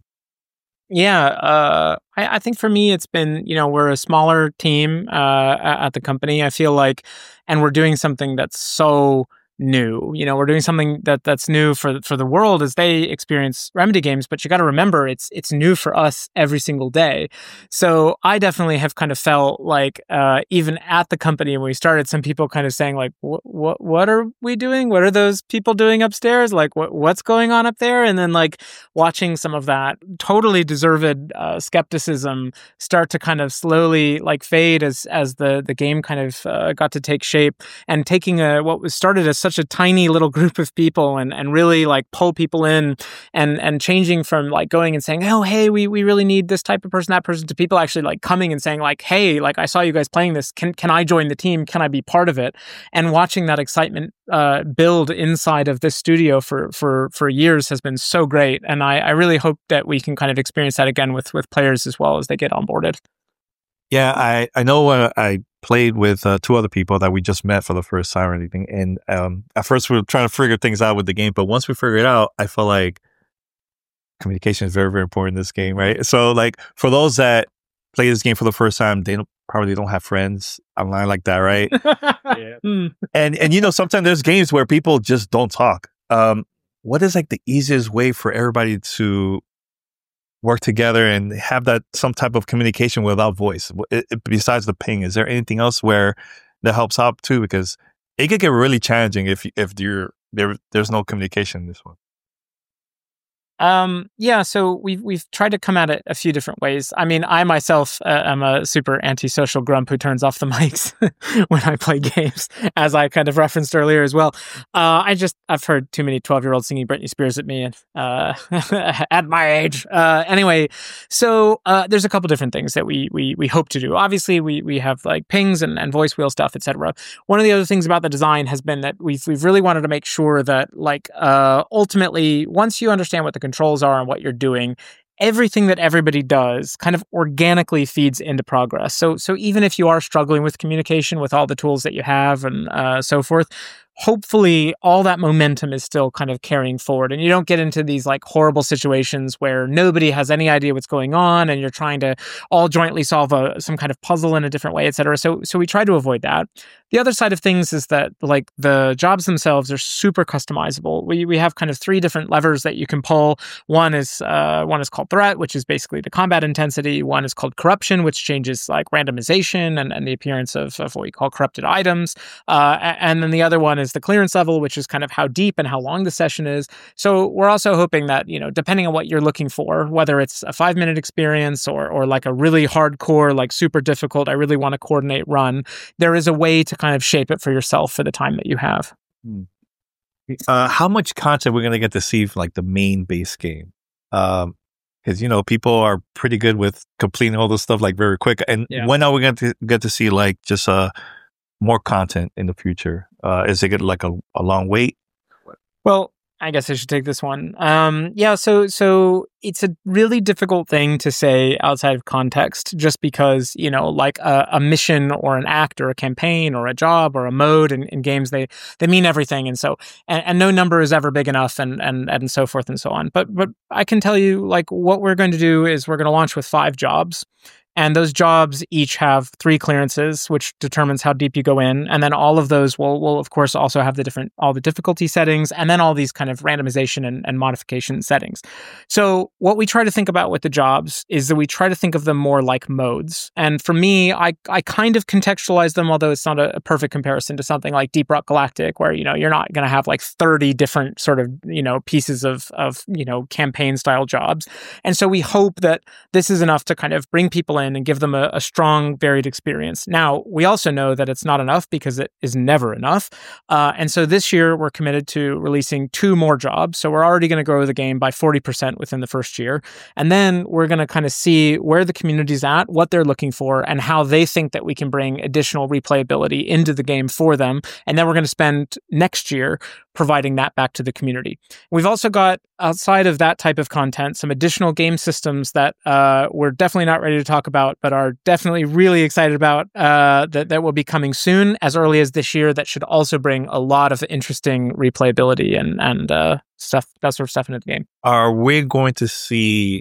Yeah, uh, I, I think for me, it's been, you know, we're a smaller team uh, at the company, I feel like, and we're doing something that's so new. You know, we're doing something that that's new for for the world as they experience Remedy games, but you got to remember it's it's new for us every single day. So I definitely have kind of felt like uh, even at the company when we started, some people kind of saying like, what what what are we doing? What are those people doing upstairs? Like what what's going on up there? And then like watching some of that totally deserved uh, skepticism start to kind of slowly like fade as as the the game kind of uh, got to take shape, and taking a what was started as such a tiny little group of people and, and really like pull people in and and changing from like going and saying, oh, hey, we we really need this type of person, that person, to people actually like coming and saying like, hey, like I saw you guys playing this. Can can I join the team? Can I be part of it? And watching that excitement uh, build inside of this studio for for for years has been so great. And I, I really hope that we can kind of experience that again with with players as well as they get onboarded. Yeah, I, I know uh, I played with uh, two other people that we just met for the first time or anything. And um, at first we were trying to figure things out with the game. But once we figured it out, I felt like communication is very, very important in this game, right? So like for those that play this game for the first time, they don't, probably don't have friends online like that, right? Yeah. And, and, you know, sometimes there's games where people just don't talk. Um, what is like the easiest way for everybody to work together and have that some type of communication without voice it, it, besides the ping? Is there anything else where that helps out too? Because it could get really challenging if if you're there there's no communication in this one. Um, yeah, so we've we've tried to come at it a few different ways. I mean, I myself uh, am a super antisocial grump who turns off the mics when I play games, as I kind of referenced earlier as well. Uh, I just I've heard too many twelve-year-olds singing Britney Spears at me and, uh, at my age. Uh, anyway, so uh, there's a couple different things that we we we hope to do. Obviously, we we have like pings and, and voice wheel stuff, et cetera. One of the other things about the design has been that we've we've really wanted to make sure that like uh, ultimately, once you understand what the controls are and what you're doing, everything that everybody does kind of organically feeds into progress. So, so even if you are struggling with communication with all the tools that you have and uh, so forth, hopefully all that momentum is still kind of carrying forward, and you don't get into these like horrible situations where nobody has any idea what's going on and you're trying to all jointly solve a, some kind of puzzle in a different way, et cetera. So, so we try to avoid that. The other side of things is that like the jobs themselves are super customizable. We we have kind of three different levers that you can pull. One is uh, one is called threat, which is basically the combat intensity. One is called corruption, which changes like randomization and, and the appearance of, of what we call corrupted items. Uh, and then the other one is the clearance level, which is kind of how deep and how long the session is. So we're also hoping that, you know, depending on what you're looking for, whether it's a five minute experience or or like a really hardcore, like super difficult, I really want to coordinate run, there is a way to kind of shape it for yourself for the time that you have. Uh, how much content we're gonna get to see from like the main base game? Um, because you know people are pretty good with completing all this stuff like very quick. And Yeah. when are we going to get to see like just uh more content in the future? Uh, is it like a, a long wait? Well, I guess I should take this one. Um, yeah, so so it's a really difficult thing to say outside of context, just because, you know, like a, a mission or an act or a campaign or a job or a mode in, in games, they they mean everything, and so and, and no number is ever big enough, and and and so forth and so on. But but I can tell you, like, what we're going to do is we're going to launch with five jobs. And those jobs each have three clearances, which determines how deep you go in. And then all of those will, will of course, also have the different, all the difficulty settings, and then all these kind of randomization and, and modification settings. So what we try to think about with the jobs is that we try to think of them more like modes. And for me, I, I kind of contextualize them, although it's not a, a perfect comparison to something like Deep Rock Galactic, where, you know, you're not going to have like thirty different sort of, you know, pieces of, of, you know, campaign style jobs. And so we hope that this is enough to kind of bring people in and give them a, a strong, varied experience. Now, we also know that it's not enough because it is never enough. Uh, and so this year, we're committed to releasing two more jobs. So we're already going to grow the game by forty percent within the first year. And then we're going to kind of see where the community's at, what they're looking for, and how they think that we can bring additional replayability into the game for them. And then we're going to spend next year providing that back to the community. We've also got, outside of that type of content, some additional game systems that uh, we're definitely not ready to talk about, but are definitely really excited about uh, that, that will be coming soon, as early as this year, that should also bring a lot of interesting replayability and, and uh, stuff, that sort of stuff into the game. Are we going to see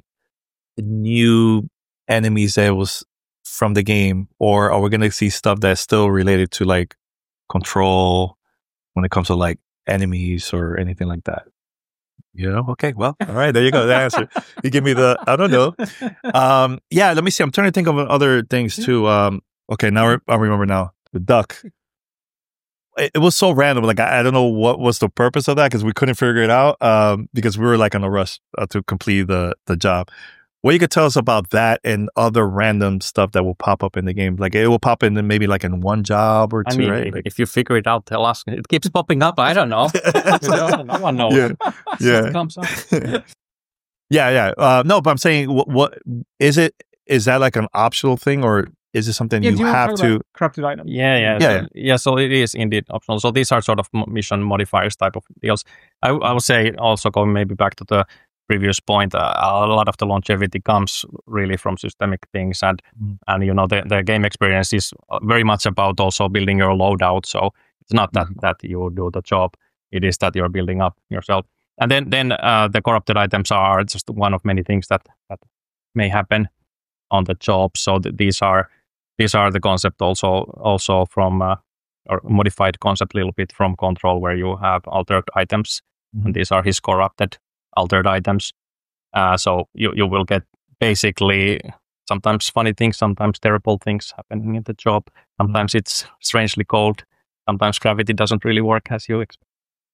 new enemies that was from the game, or are we going to see stuff that's still related to like Control when it comes to like enemies or anything like that? You know, okay, well, all right, there you go. The answer. You give me the, I don't know. Um, yeah, let me see. I'm trying to think of other things too. Um, okay, now re- I remember now. The duck. It, it was so random. Like, I, I don't know what was the purpose of that because we couldn't figure it out um, because we were like on a rush uh, to complete the, the job. What you could tell us about that and other random stuff that will pop up in the game? Like it will pop in maybe like in one job or two, I mean, right? if, Like, if you figure it out, tell us. It keeps popping up. I don't know. No one knows. Yeah, yeah. It comes up. yeah, yeah. Uh, no, but I'm saying, what, what is it? Is that like an optional thing, or is it something Yeah, you do you want have talk to? about corrupted items? Yeah, yeah, Yeah, so, yeah. yeah. So it is indeed optional. So these are sort of mo- mission modifiers type of deals. I, I would say also going maybe back to the previous point, uh, a lot of the longevity comes really from systemic things, and Mm. and you know the, the game experience is very much about also building your loadout. So it's not that Mm. that you do the job; it is that you're building up yourself. And then then uh, the corrupted items are just one of many things that that may happen on the job. So th- these are these are the concept also also from uh, or modified concept a little bit from Control, where you have altered items, Mhm. and these are his corrupted altered items. Uh, so you you will get basically sometimes funny things, sometimes terrible things happening in the job. Sometimes it's strangely cold. Sometimes gravity doesn't really work as you expect.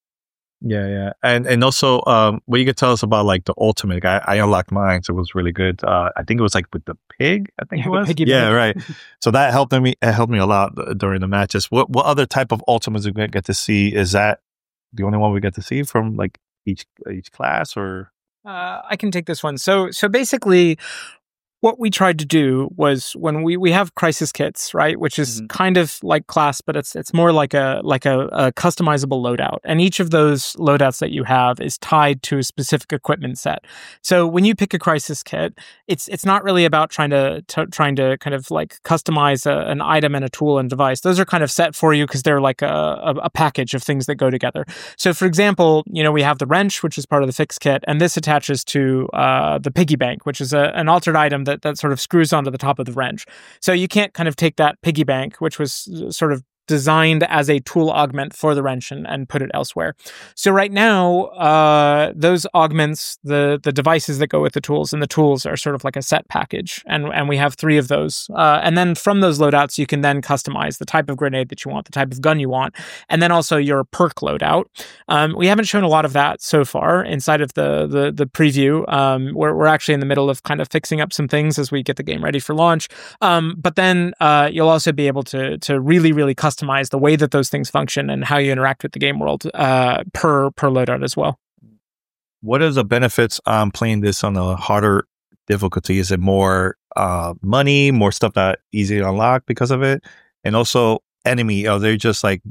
Yeah, yeah, and and also, um, what you could tell us about like the ultimate? I, I unlocked mine, so it was really good. Uh, I think it was like with the pig. I think Yeah, it the was. piggy Yeah, bank. right. So that helped me. It helped me a lot uh, during the matches. What what other type of ultimates we get to see? Is that the only one we get to see from like each each class, or? Uh, I can take this one. So, so basically, what we tried to do was when we, we have crisis kits, right, which is Mhm. kind of like class, but it's it's more like a like a, a customizable loadout, and each of those loadouts that you have is tied to a specific equipment set. So when you pick a crisis kit, it's it's not really about trying to, to trying to kind of like customize a, an item and a tool and device. Those are kind of set for you because they're like a, a, a package of things that go together. So, for example, you know, we have the wrench, which is part of the fix kit, and this attaches to uh, the piggy bank, which is a, an altered item that, that sort of screws onto the top of the wrench. So you can't kind of take that piggy bank, which was sort of designed as a tool augment for the wrench, and, and put it elsewhere. So right now, uh, those augments, the the devices that go with the tools, and the tools are sort of like a set package, and and we have three of those. Uh, and then from those loadouts, you can then customize the type of grenade that you want, the type of gun you want, and then also your perk loadout. Um, we haven't shown a lot of that so far inside of the the, the preview. Um, we're we're actually in the middle of kind of fixing up some things as we get the game ready for launch. Um, but then uh, you'll also be able to to really really customize customize the way that those things function and how you interact with the game world uh, per per loadout as well. What are the benefits on playing this on a harder difficulty? Is it more uh, money, more stuff that easy to unlock because of it? And also enemy, are they just like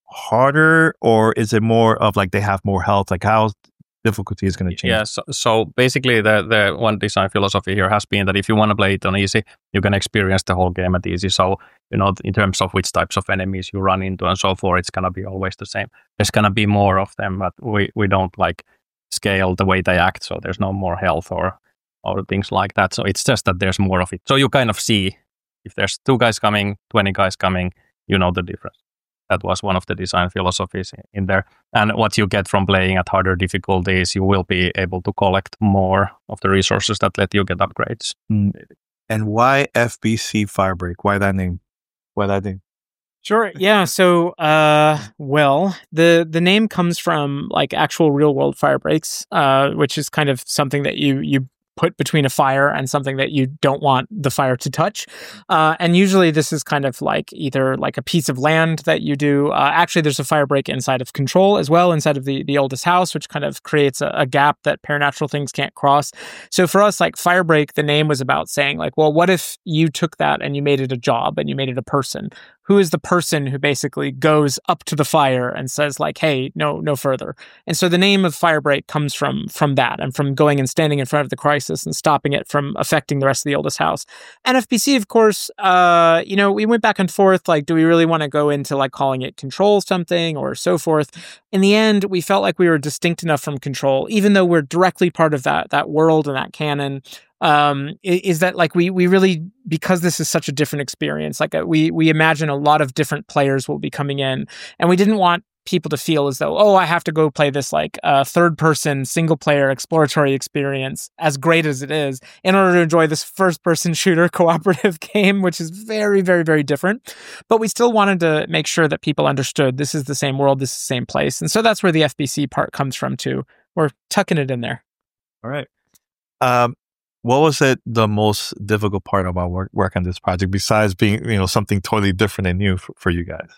harder, or is it more of like they have more health? Like how difficulty is going to change? Yeah, so, so basically the, the one design philosophy here has been that if you want to play it on easy, you can experience the whole game at easy. So, you know, in terms of which types of enemies you run into and so forth, it's going to be always the same. There's going to be more of them, but we, we don't like scale the way they act, so there's no more health or or things like that. So it's just that there's more of it. So you kind of see if there's two guys coming, twenty guys coming, you know the difference. That was one of the design philosophies in there. And what you get from playing at harder difficulties, you will be able to collect more of the resources that let you get upgrades. Mm. And why F B C Firebreak? Why that name? Why that name? Sure. Yeah. So, uh, well, the the name comes from like actual real world fire breaks, uh, which is kind of something that you you put between a fire and something that you don't want the fire to touch. Uh, and usually this is kind of like either like a piece of land that you do. Uh, actually, there's a fire break inside of Control as well, inside of the, the oldest house, which kind of creates a, a gap that paranatural things can't cross. So for us, like fire break, the name was about saying like, well, what if you took that and you made it a job and you made it a person? Who is the person who basically goes up to the fire and says like, hey, no, no further. And so the name of Firebreak comes from from that and from going and standing in front of the crisis and stopping it from affecting the rest of the oldest house. And F B C, of course, uh, you know, we went back and forth. Like, do we really want to go into like calling it Control something or so forth? In the end, we felt like we were distinct enough from Control, even though we're directly part of that that world and that canon. Um, is that like we we really, because this is such a different experience, like we we imagine a lot of different players will be coming in, and we didn't want people to feel as though, oh, I have to go play this like uh, third person single player exploratory experience, as great as it is, in order to enjoy this first person shooter cooperative game, which is very, very, very different. But we still wanted to make sure that people understood this is the same world, this is the same place. And so that's where the F B C part comes from too. We're tucking it in there. All right. Um, what was it the most difficult part about work, work on this project, besides being, you know, something totally different and new for, for you guys?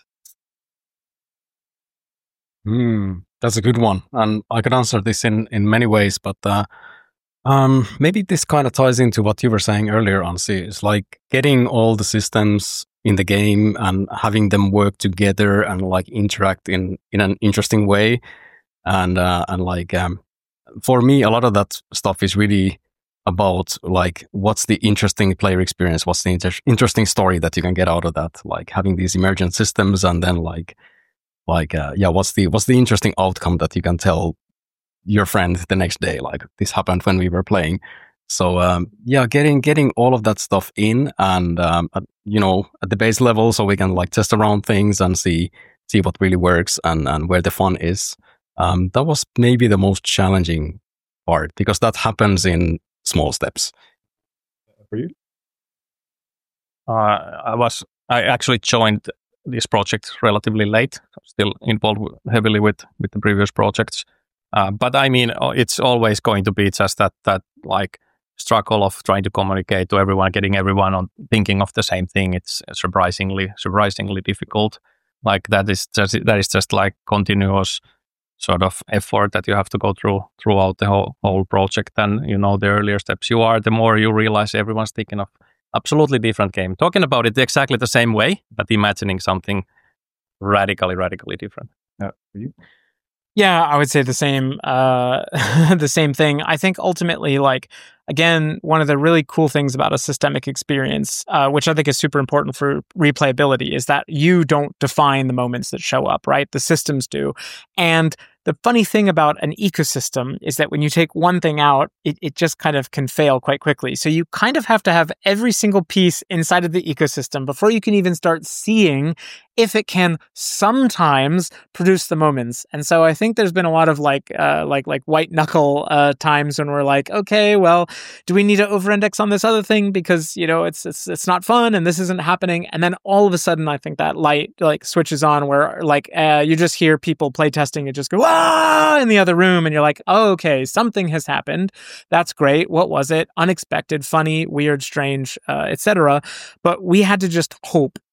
Hmm, that's a good one. And I could answer this in, in many ways, but uh, um, maybe this kind of ties into what you were saying earlier, Anssi. It's like getting all the systems in the game and having them work together and like interact in, in an interesting way. And, uh, and like, um, for me, a lot of that stuff is really about like what's the interesting player experience, what's the inter- interesting story that you can get out of that, like having these emergent systems, and then like like uh, yeah what's the what's the interesting outcome that you can tell your friend the next day, like this happened when we were playing. So um, yeah getting getting all of that stuff in, and um, at, you know at the base level, so we can like test around things and see see what really works and and where the fun is. Um, that was maybe the most challenging part, because that happens in small steps. For you? Uh, I was I actually joined this project relatively late. I'm still involved heavily with, with the previous projects. Uh, but I mean, it's always going to be just that that like struggle of trying to communicate to everyone, getting everyone on thinking of the same thing. It's surprisingly surprisingly difficult. Like that is just that is just like continuous sort of effort that you have to go through throughout the whole, whole project. And, you know, the earlier steps you are, the more you realize everyone's thinking of absolutely different game. Talking about it exactly the same way, but imagining something radically, radically different. Yeah. For you? Yeah, I would say the same, uh, the same thing. I think ultimately, like, again, one of the really cool things about a systemic experience, uh, which I think is super important for replayability, is that you don't define the moments that show up, right? The systems do. And the funny thing about an ecosystem is that when you take one thing out, it, it just kind of can fail quite quickly. So you kind of have to have every single piece inside of the ecosystem before you can even start seeing if it can sometimes produce the moments. And so I think there's been a lot of like, uh, like, like white knuckle uh, times when we're like, okay, well, do we need to over-index on this other thing because, you know, it's it's it's not fun and this isn't happening? And then all of a sudden, I think that light like switches on where like uh, you just hear people play testing and just go ah in the other room, and you're like, oh, okay, something has happened. That's great. What was it? Unexpected, funny, weird, strange, uh, et cetera. But we had to just hope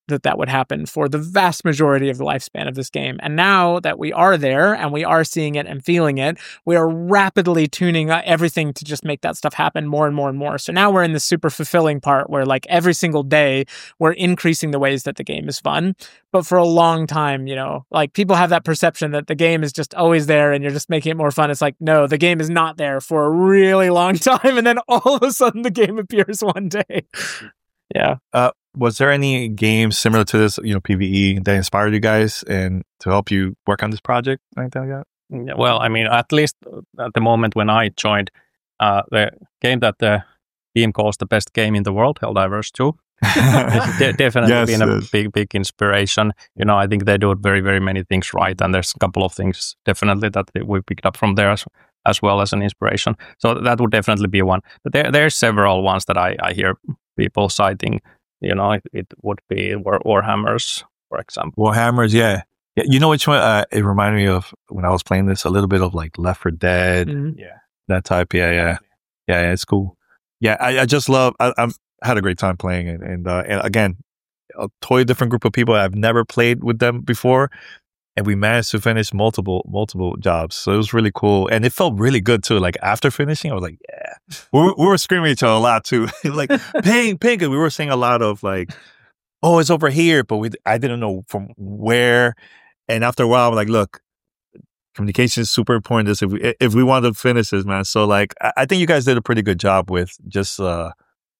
that that would happen for the vast majority of the lifespan of this game. And now that we are there and we are seeing it and feeling it, we are rapidly tuning everything to just make that stuff happen more and more and more. So now we're in the super fulfilling part where like every single day we're increasing the ways that the game is fun. But for a long time, you know, like people have that perception that the game is just always there and you're just making it more fun. It's like, no, the game is not there for a really long time. And then all of a sudden the game appears one day. Yeah. Uh, was there any games similar to this, you know, PvE that inspired you guys and to help you work on this project? Anything like that? Yeah, well, I mean, at least at the moment when I joined, uh, the game that the team calls the best game in the world, Helldivers two, it's de- definitely Yes, been a yes. big, big inspiration. You know, I think they do very, very many things right, and there's a couple of things definitely that we picked up from there as, as well as an inspiration. So that would definitely be one. But there, there's several ones that I, I hear people citing. You know, it, it would be War, Warhammers, for example. Warhammers, yeah. Yeah, you know which one? Uh, it reminded me of when I was playing this, a little bit of like Left four Dead, Mhm. Yeah. that type. Yeah, yeah, yeah, yeah. It's cool. Yeah, I, I just love. I, I'm had a great time playing it, and uh, and again, a totally different group of people. I've never played with them before, and we managed to finish multiple multiple jobs. So it was really cool, and it felt really good too. Like after finishing, I was like, yeah. We were, we were screaming at each other a lot too, like ping, ping. And we were saying a lot of like, oh, it's over here, but we I didn't know from where. And after a while, I'm like, look, communication is super important. This if we if we want to finish this, man. So like, I, I think you guys did a pretty good job with just uh,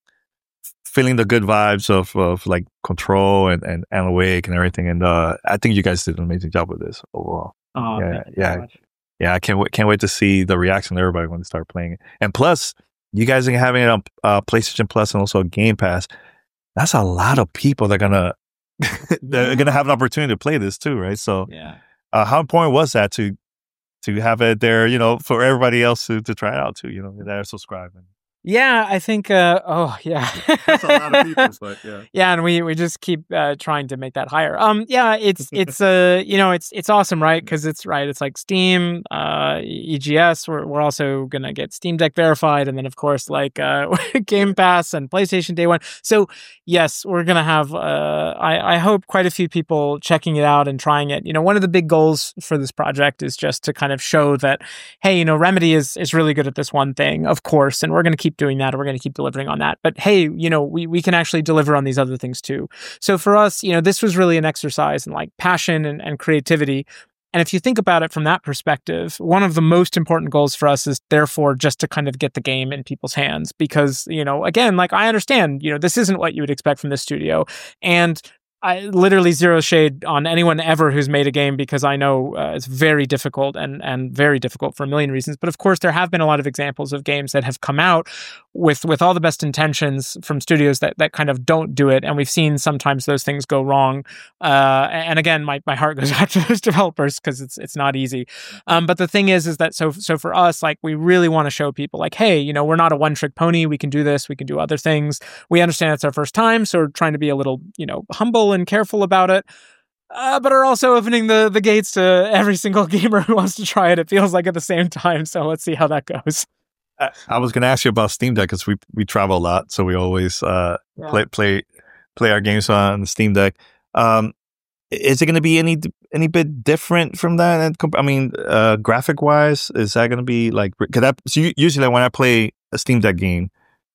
feeling the good vibes of of like Control and and Alan Wake and everything. And uh, I think you guys did an amazing job with this overall. Oh, Yeah, thank you yeah. so much. Yeah, I can't wait, can't wait to see the reaction of everybody when they start playing it. And plus, you guys are having it on uh, PlayStation Plus and also Game Pass. That's a lot of people that are gonna they're gonna have an opportunity to play this too, right? So, Yeah. uh, how important was that to to have it there, you know, for everybody else to, to try it out too, you know, that are subscribing. Yeah, I think. Uh, oh, yeah. That's a lot of people, but yeah. Yeah, and we we just keep uh, trying to make that higher. Um, yeah, it's it's uh you know it's it's awesome, right? Because it's right. It's like Steam, uh, E G S. We're we're also gonna get Steam Deck verified, and then of course like uh, Game Pass and PlayStation Day One. So yes, we're gonna have. Uh, I I hope quite a few people checking it out and trying it. You know, one of the big goals for this project is just to kind of show that, hey, you know, Remedy is is really good at this one thing, of course, and we're gonna keep doing that, and we're going to keep delivering on that. But hey, you know, we, we can actually deliver on these other things too. So for us, you know, this was really an exercise in like passion and, and creativity. And if you think about it from that perspective, one of the most important goals for us is therefore just to kind of get the game in people's hands. Because, you know, again, like I understand, you know, this isn't what you would expect from this studio. And I literally zero shade on anyone ever who's made a game, because I know uh, it's very difficult and and very difficult for a million reasons. But of course, there have been a lot of examples of games that have come out with with all the best intentions from studios that that kind of don't do it, and we've seen sometimes those things go wrong. Uh, and again, my, my heart goes out to those developers because it's it's not easy. Um, but the thing is, is that so so for us, like we really want to show people, like, hey, you know, we're not a one trick pony. We can do this. We can do other things. We understand it's our first time, so we're trying to be a little, you know, humble and careful about it, uh, but are also opening the the gates to every single gamer who wants to try it. It feels like at the same time. So let's see how that goes. I, I was going to ask you about Steam Deck because we we travel a lot, so we always uh, Yeah. play play play our games on the Steam Deck. Um, is it going to be any any bit different from that? And comp- I mean, uh, graphic wise, is that going to be like? Because that so u- usually when I play a Steam Deck game,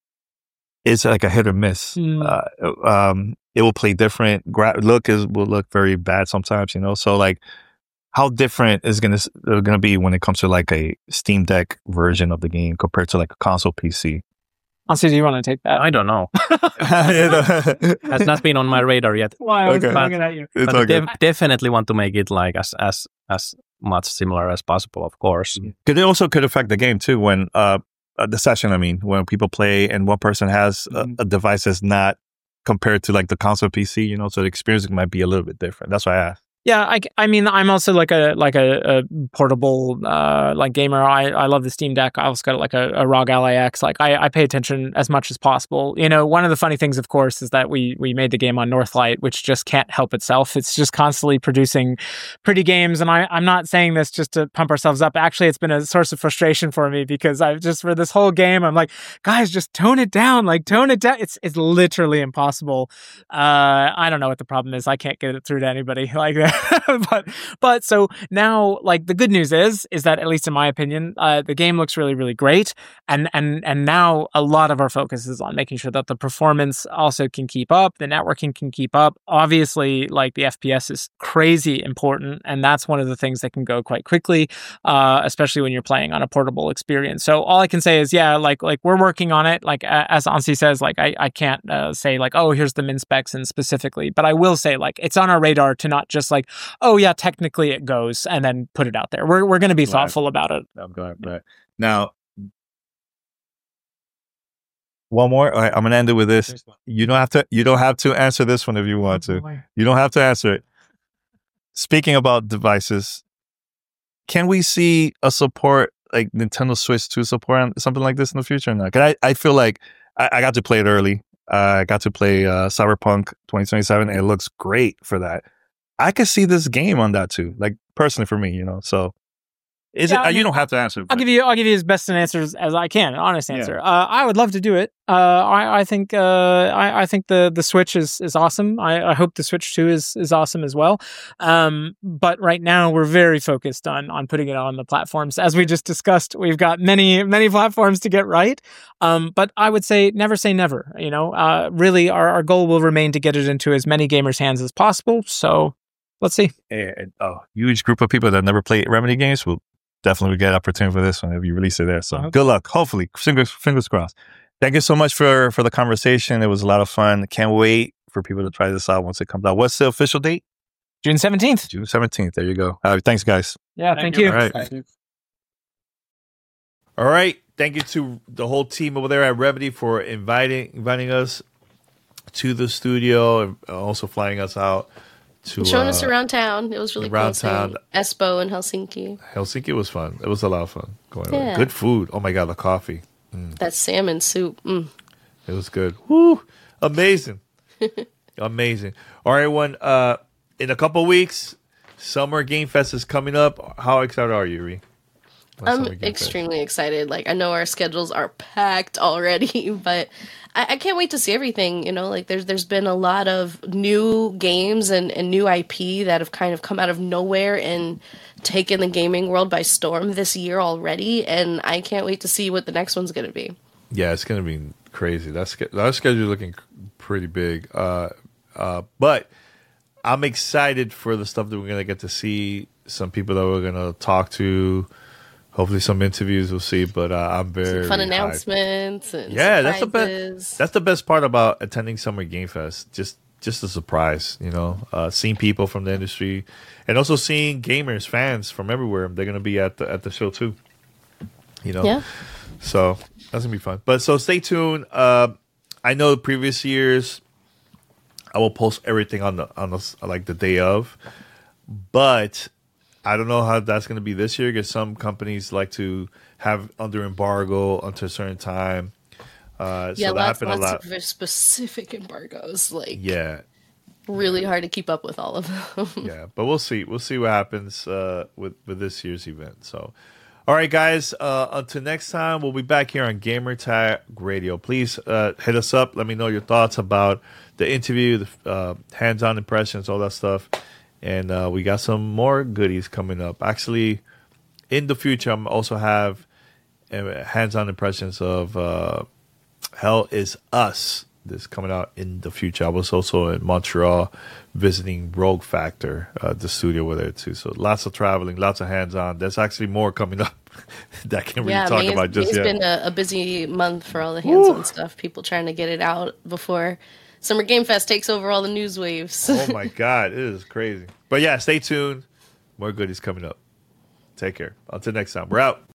it's like a hit or miss. Hmm. Uh, um, it will play different. Gra- look is will look very bad sometimes, you know. So like, how different is gonna uh, gonna be when it comes to like a Steam Deck version of the game compared to like a console P C? Honestly, do you want to take that? I don't know. You know? Has not been on my radar yet. Why? I was Okay. looking at you. It's But all good. def- definitely want to make it like as as as much similar as possible, of course. Because it also could affect the game too when uh, uh the session. I mean, when people play and one person has a, a device that's not compared to like the console P C, you know, so the experience might be a little bit different. That's why I asked. Yeah, I, I mean, I'm also like a like a, a portable uh, like gamer. I, I love the Steam Deck. I also got like a, a R O G Ally X. Like I, I pay attention as much as possible. You know, one of the funny things, of course, is that we we made the game on Northlight, which just can't help itself. It's just constantly producing pretty games. And I, I'm not saying this just to pump ourselves up. Actually, it's been a source of frustration for me because I've just for this whole game, I'm like, guys, just tone it down. Like tone it down. It's it's literally impossible. Uh, I don't know what the problem is. I can't get it through to anybody like that. but but so now, like the good news is is that at least in my opinion, uh, the game looks really really great, and and and now a lot of our focus is on making sure that the performance also can keep up, the networking can keep up. Obviously, like the F P S is crazy important, and that's one of the things that can go quite quickly, uh, especially when you're playing on a portable experience. So all I can say is, yeah, like like we're working on it. Like uh, as Anssi says, like I I can't uh, say like oh here's the min specs and specifically, but I will say like it's on our radar to not just like oh yeah, technically it goes, and then put it out there. We're we're going to be thoughtful about it. I'm glad. Right. Now, one more. All right, I'm going to end it with this. You don't have to. You don't have to answer this one if you want to. You don't have to answer it. Speaking about devices, can we see a support like Nintendo Switch two support on something like this in the future? Now, because I, I feel like I, I got to play it early. Uh, I got to play uh, Cyberpunk twenty seventy-seven, and it looks great for that. I could see this game on that too, like personally for me, you know. So, is Yeah, it? I uh, you mean, don't have to answer. I'll but- give you I'll give you as best an answer as, as I can, an honest Yeah. answer. Uh, I would love to do it. Uh, I, I think uh, I, I think the, the Switch is, is awesome. I, I hope the Switch two is is awesome as well. Um, but right now we're very focused on on putting it on the platforms. As we just discussed, we've got many many platforms to get right. Um, but I would say never say never. You know, uh, really our, our goal will remain to get it into as many gamers' hands as possible. So let's see. a, a huge group of people that never played Remedy games will definitely get opportunity for this one if you release it there. So Uh-huh. good luck. Hopefully, fingers fingers crossed. Thank you so much for for the conversation. It was a lot of fun. Can't wait for people to try this out once it comes out. What's the official date? June seventeenth. June seventeenth. There you go. All right, thanks, guys. Yeah, thank, you. All right. All right. Thank you to the whole team over there at Remedy for inviting inviting us to the studio and also flying us out to And showing uh, us around town. It was really around cool. town. Seeing Espoo in Helsinki. Helsinki was fun. It was a lot of fun going Yeah. on. Good food. Oh my god, the coffee. That salmon soup. Mm. It was good. Woo! Amazing. Amazing. All right, everyone. Uh, in a couple weeks, Summer Game Fest is coming up. How excited are you, Ree? on I'm Summer Game Fest? extremely excited. Like, I know our schedules are packed already, but I, I can't wait to see everything. You know, like there's there's been a lot of new games and, and new I P that have kind of come out of nowhere and taken the gaming world by storm this year already, and I can't wait to see what the next one's going to be. Yeah, it's gonna be crazy. That's that schedule looking pretty big. Uh, uh, but I'm excited for the stuff that we're gonna get to see. Some people that we're gonna talk to. Hopefully, some interviews we'll see. But uh, I'm very Fun hyped. announcements and Yeah, that's the surprises. best. That's the best part about attending Summer Game Fest. Just just a surprise, you know. Uh, seeing people from the industry, and also seeing gamers, fans from everywhere. They're gonna be at the at the show too. You know. Yeah. So that's gonna be fun. But so stay tuned. Uh, I know the previous years, I will post everything on the on the like the day of, but I don't know how that's gonna be this year because some companies like to have under embargo until a certain time. Uh, Yeah, so that lots, happened a lots lot. of very specific embargoes. Like, Yeah, really hard to keep up with all of them. yeah, but we'll see. We'll see what happens uh, with with this year's event. So, all right, guys. Uh, until next time, we'll be back here on Gamer Tag Radio. Please uh, hit us up. Let me know your thoughts about the interview, the uh, hands-on impressions, all that stuff. And uh, we got some more goodies coming up. Actually, in the future, I'm also have uh, hands-on impressions of uh, Hell Is Us. This coming out in the future. I was also in Montreal visiting Rogue Factor, uh, the studio over there too. So lots of traveling, lots of hands-on. There's actually more coming up that I can't really yeah, talk May's, about just May's yet. been a, a busy month for all the hands-on stuff. People trying to get it out before Summer Game Fest takes over all the news waves. Oh my God, it is crazy. But yeah, stay tuned. More goodies coming up. Take care. Until next time, we're out.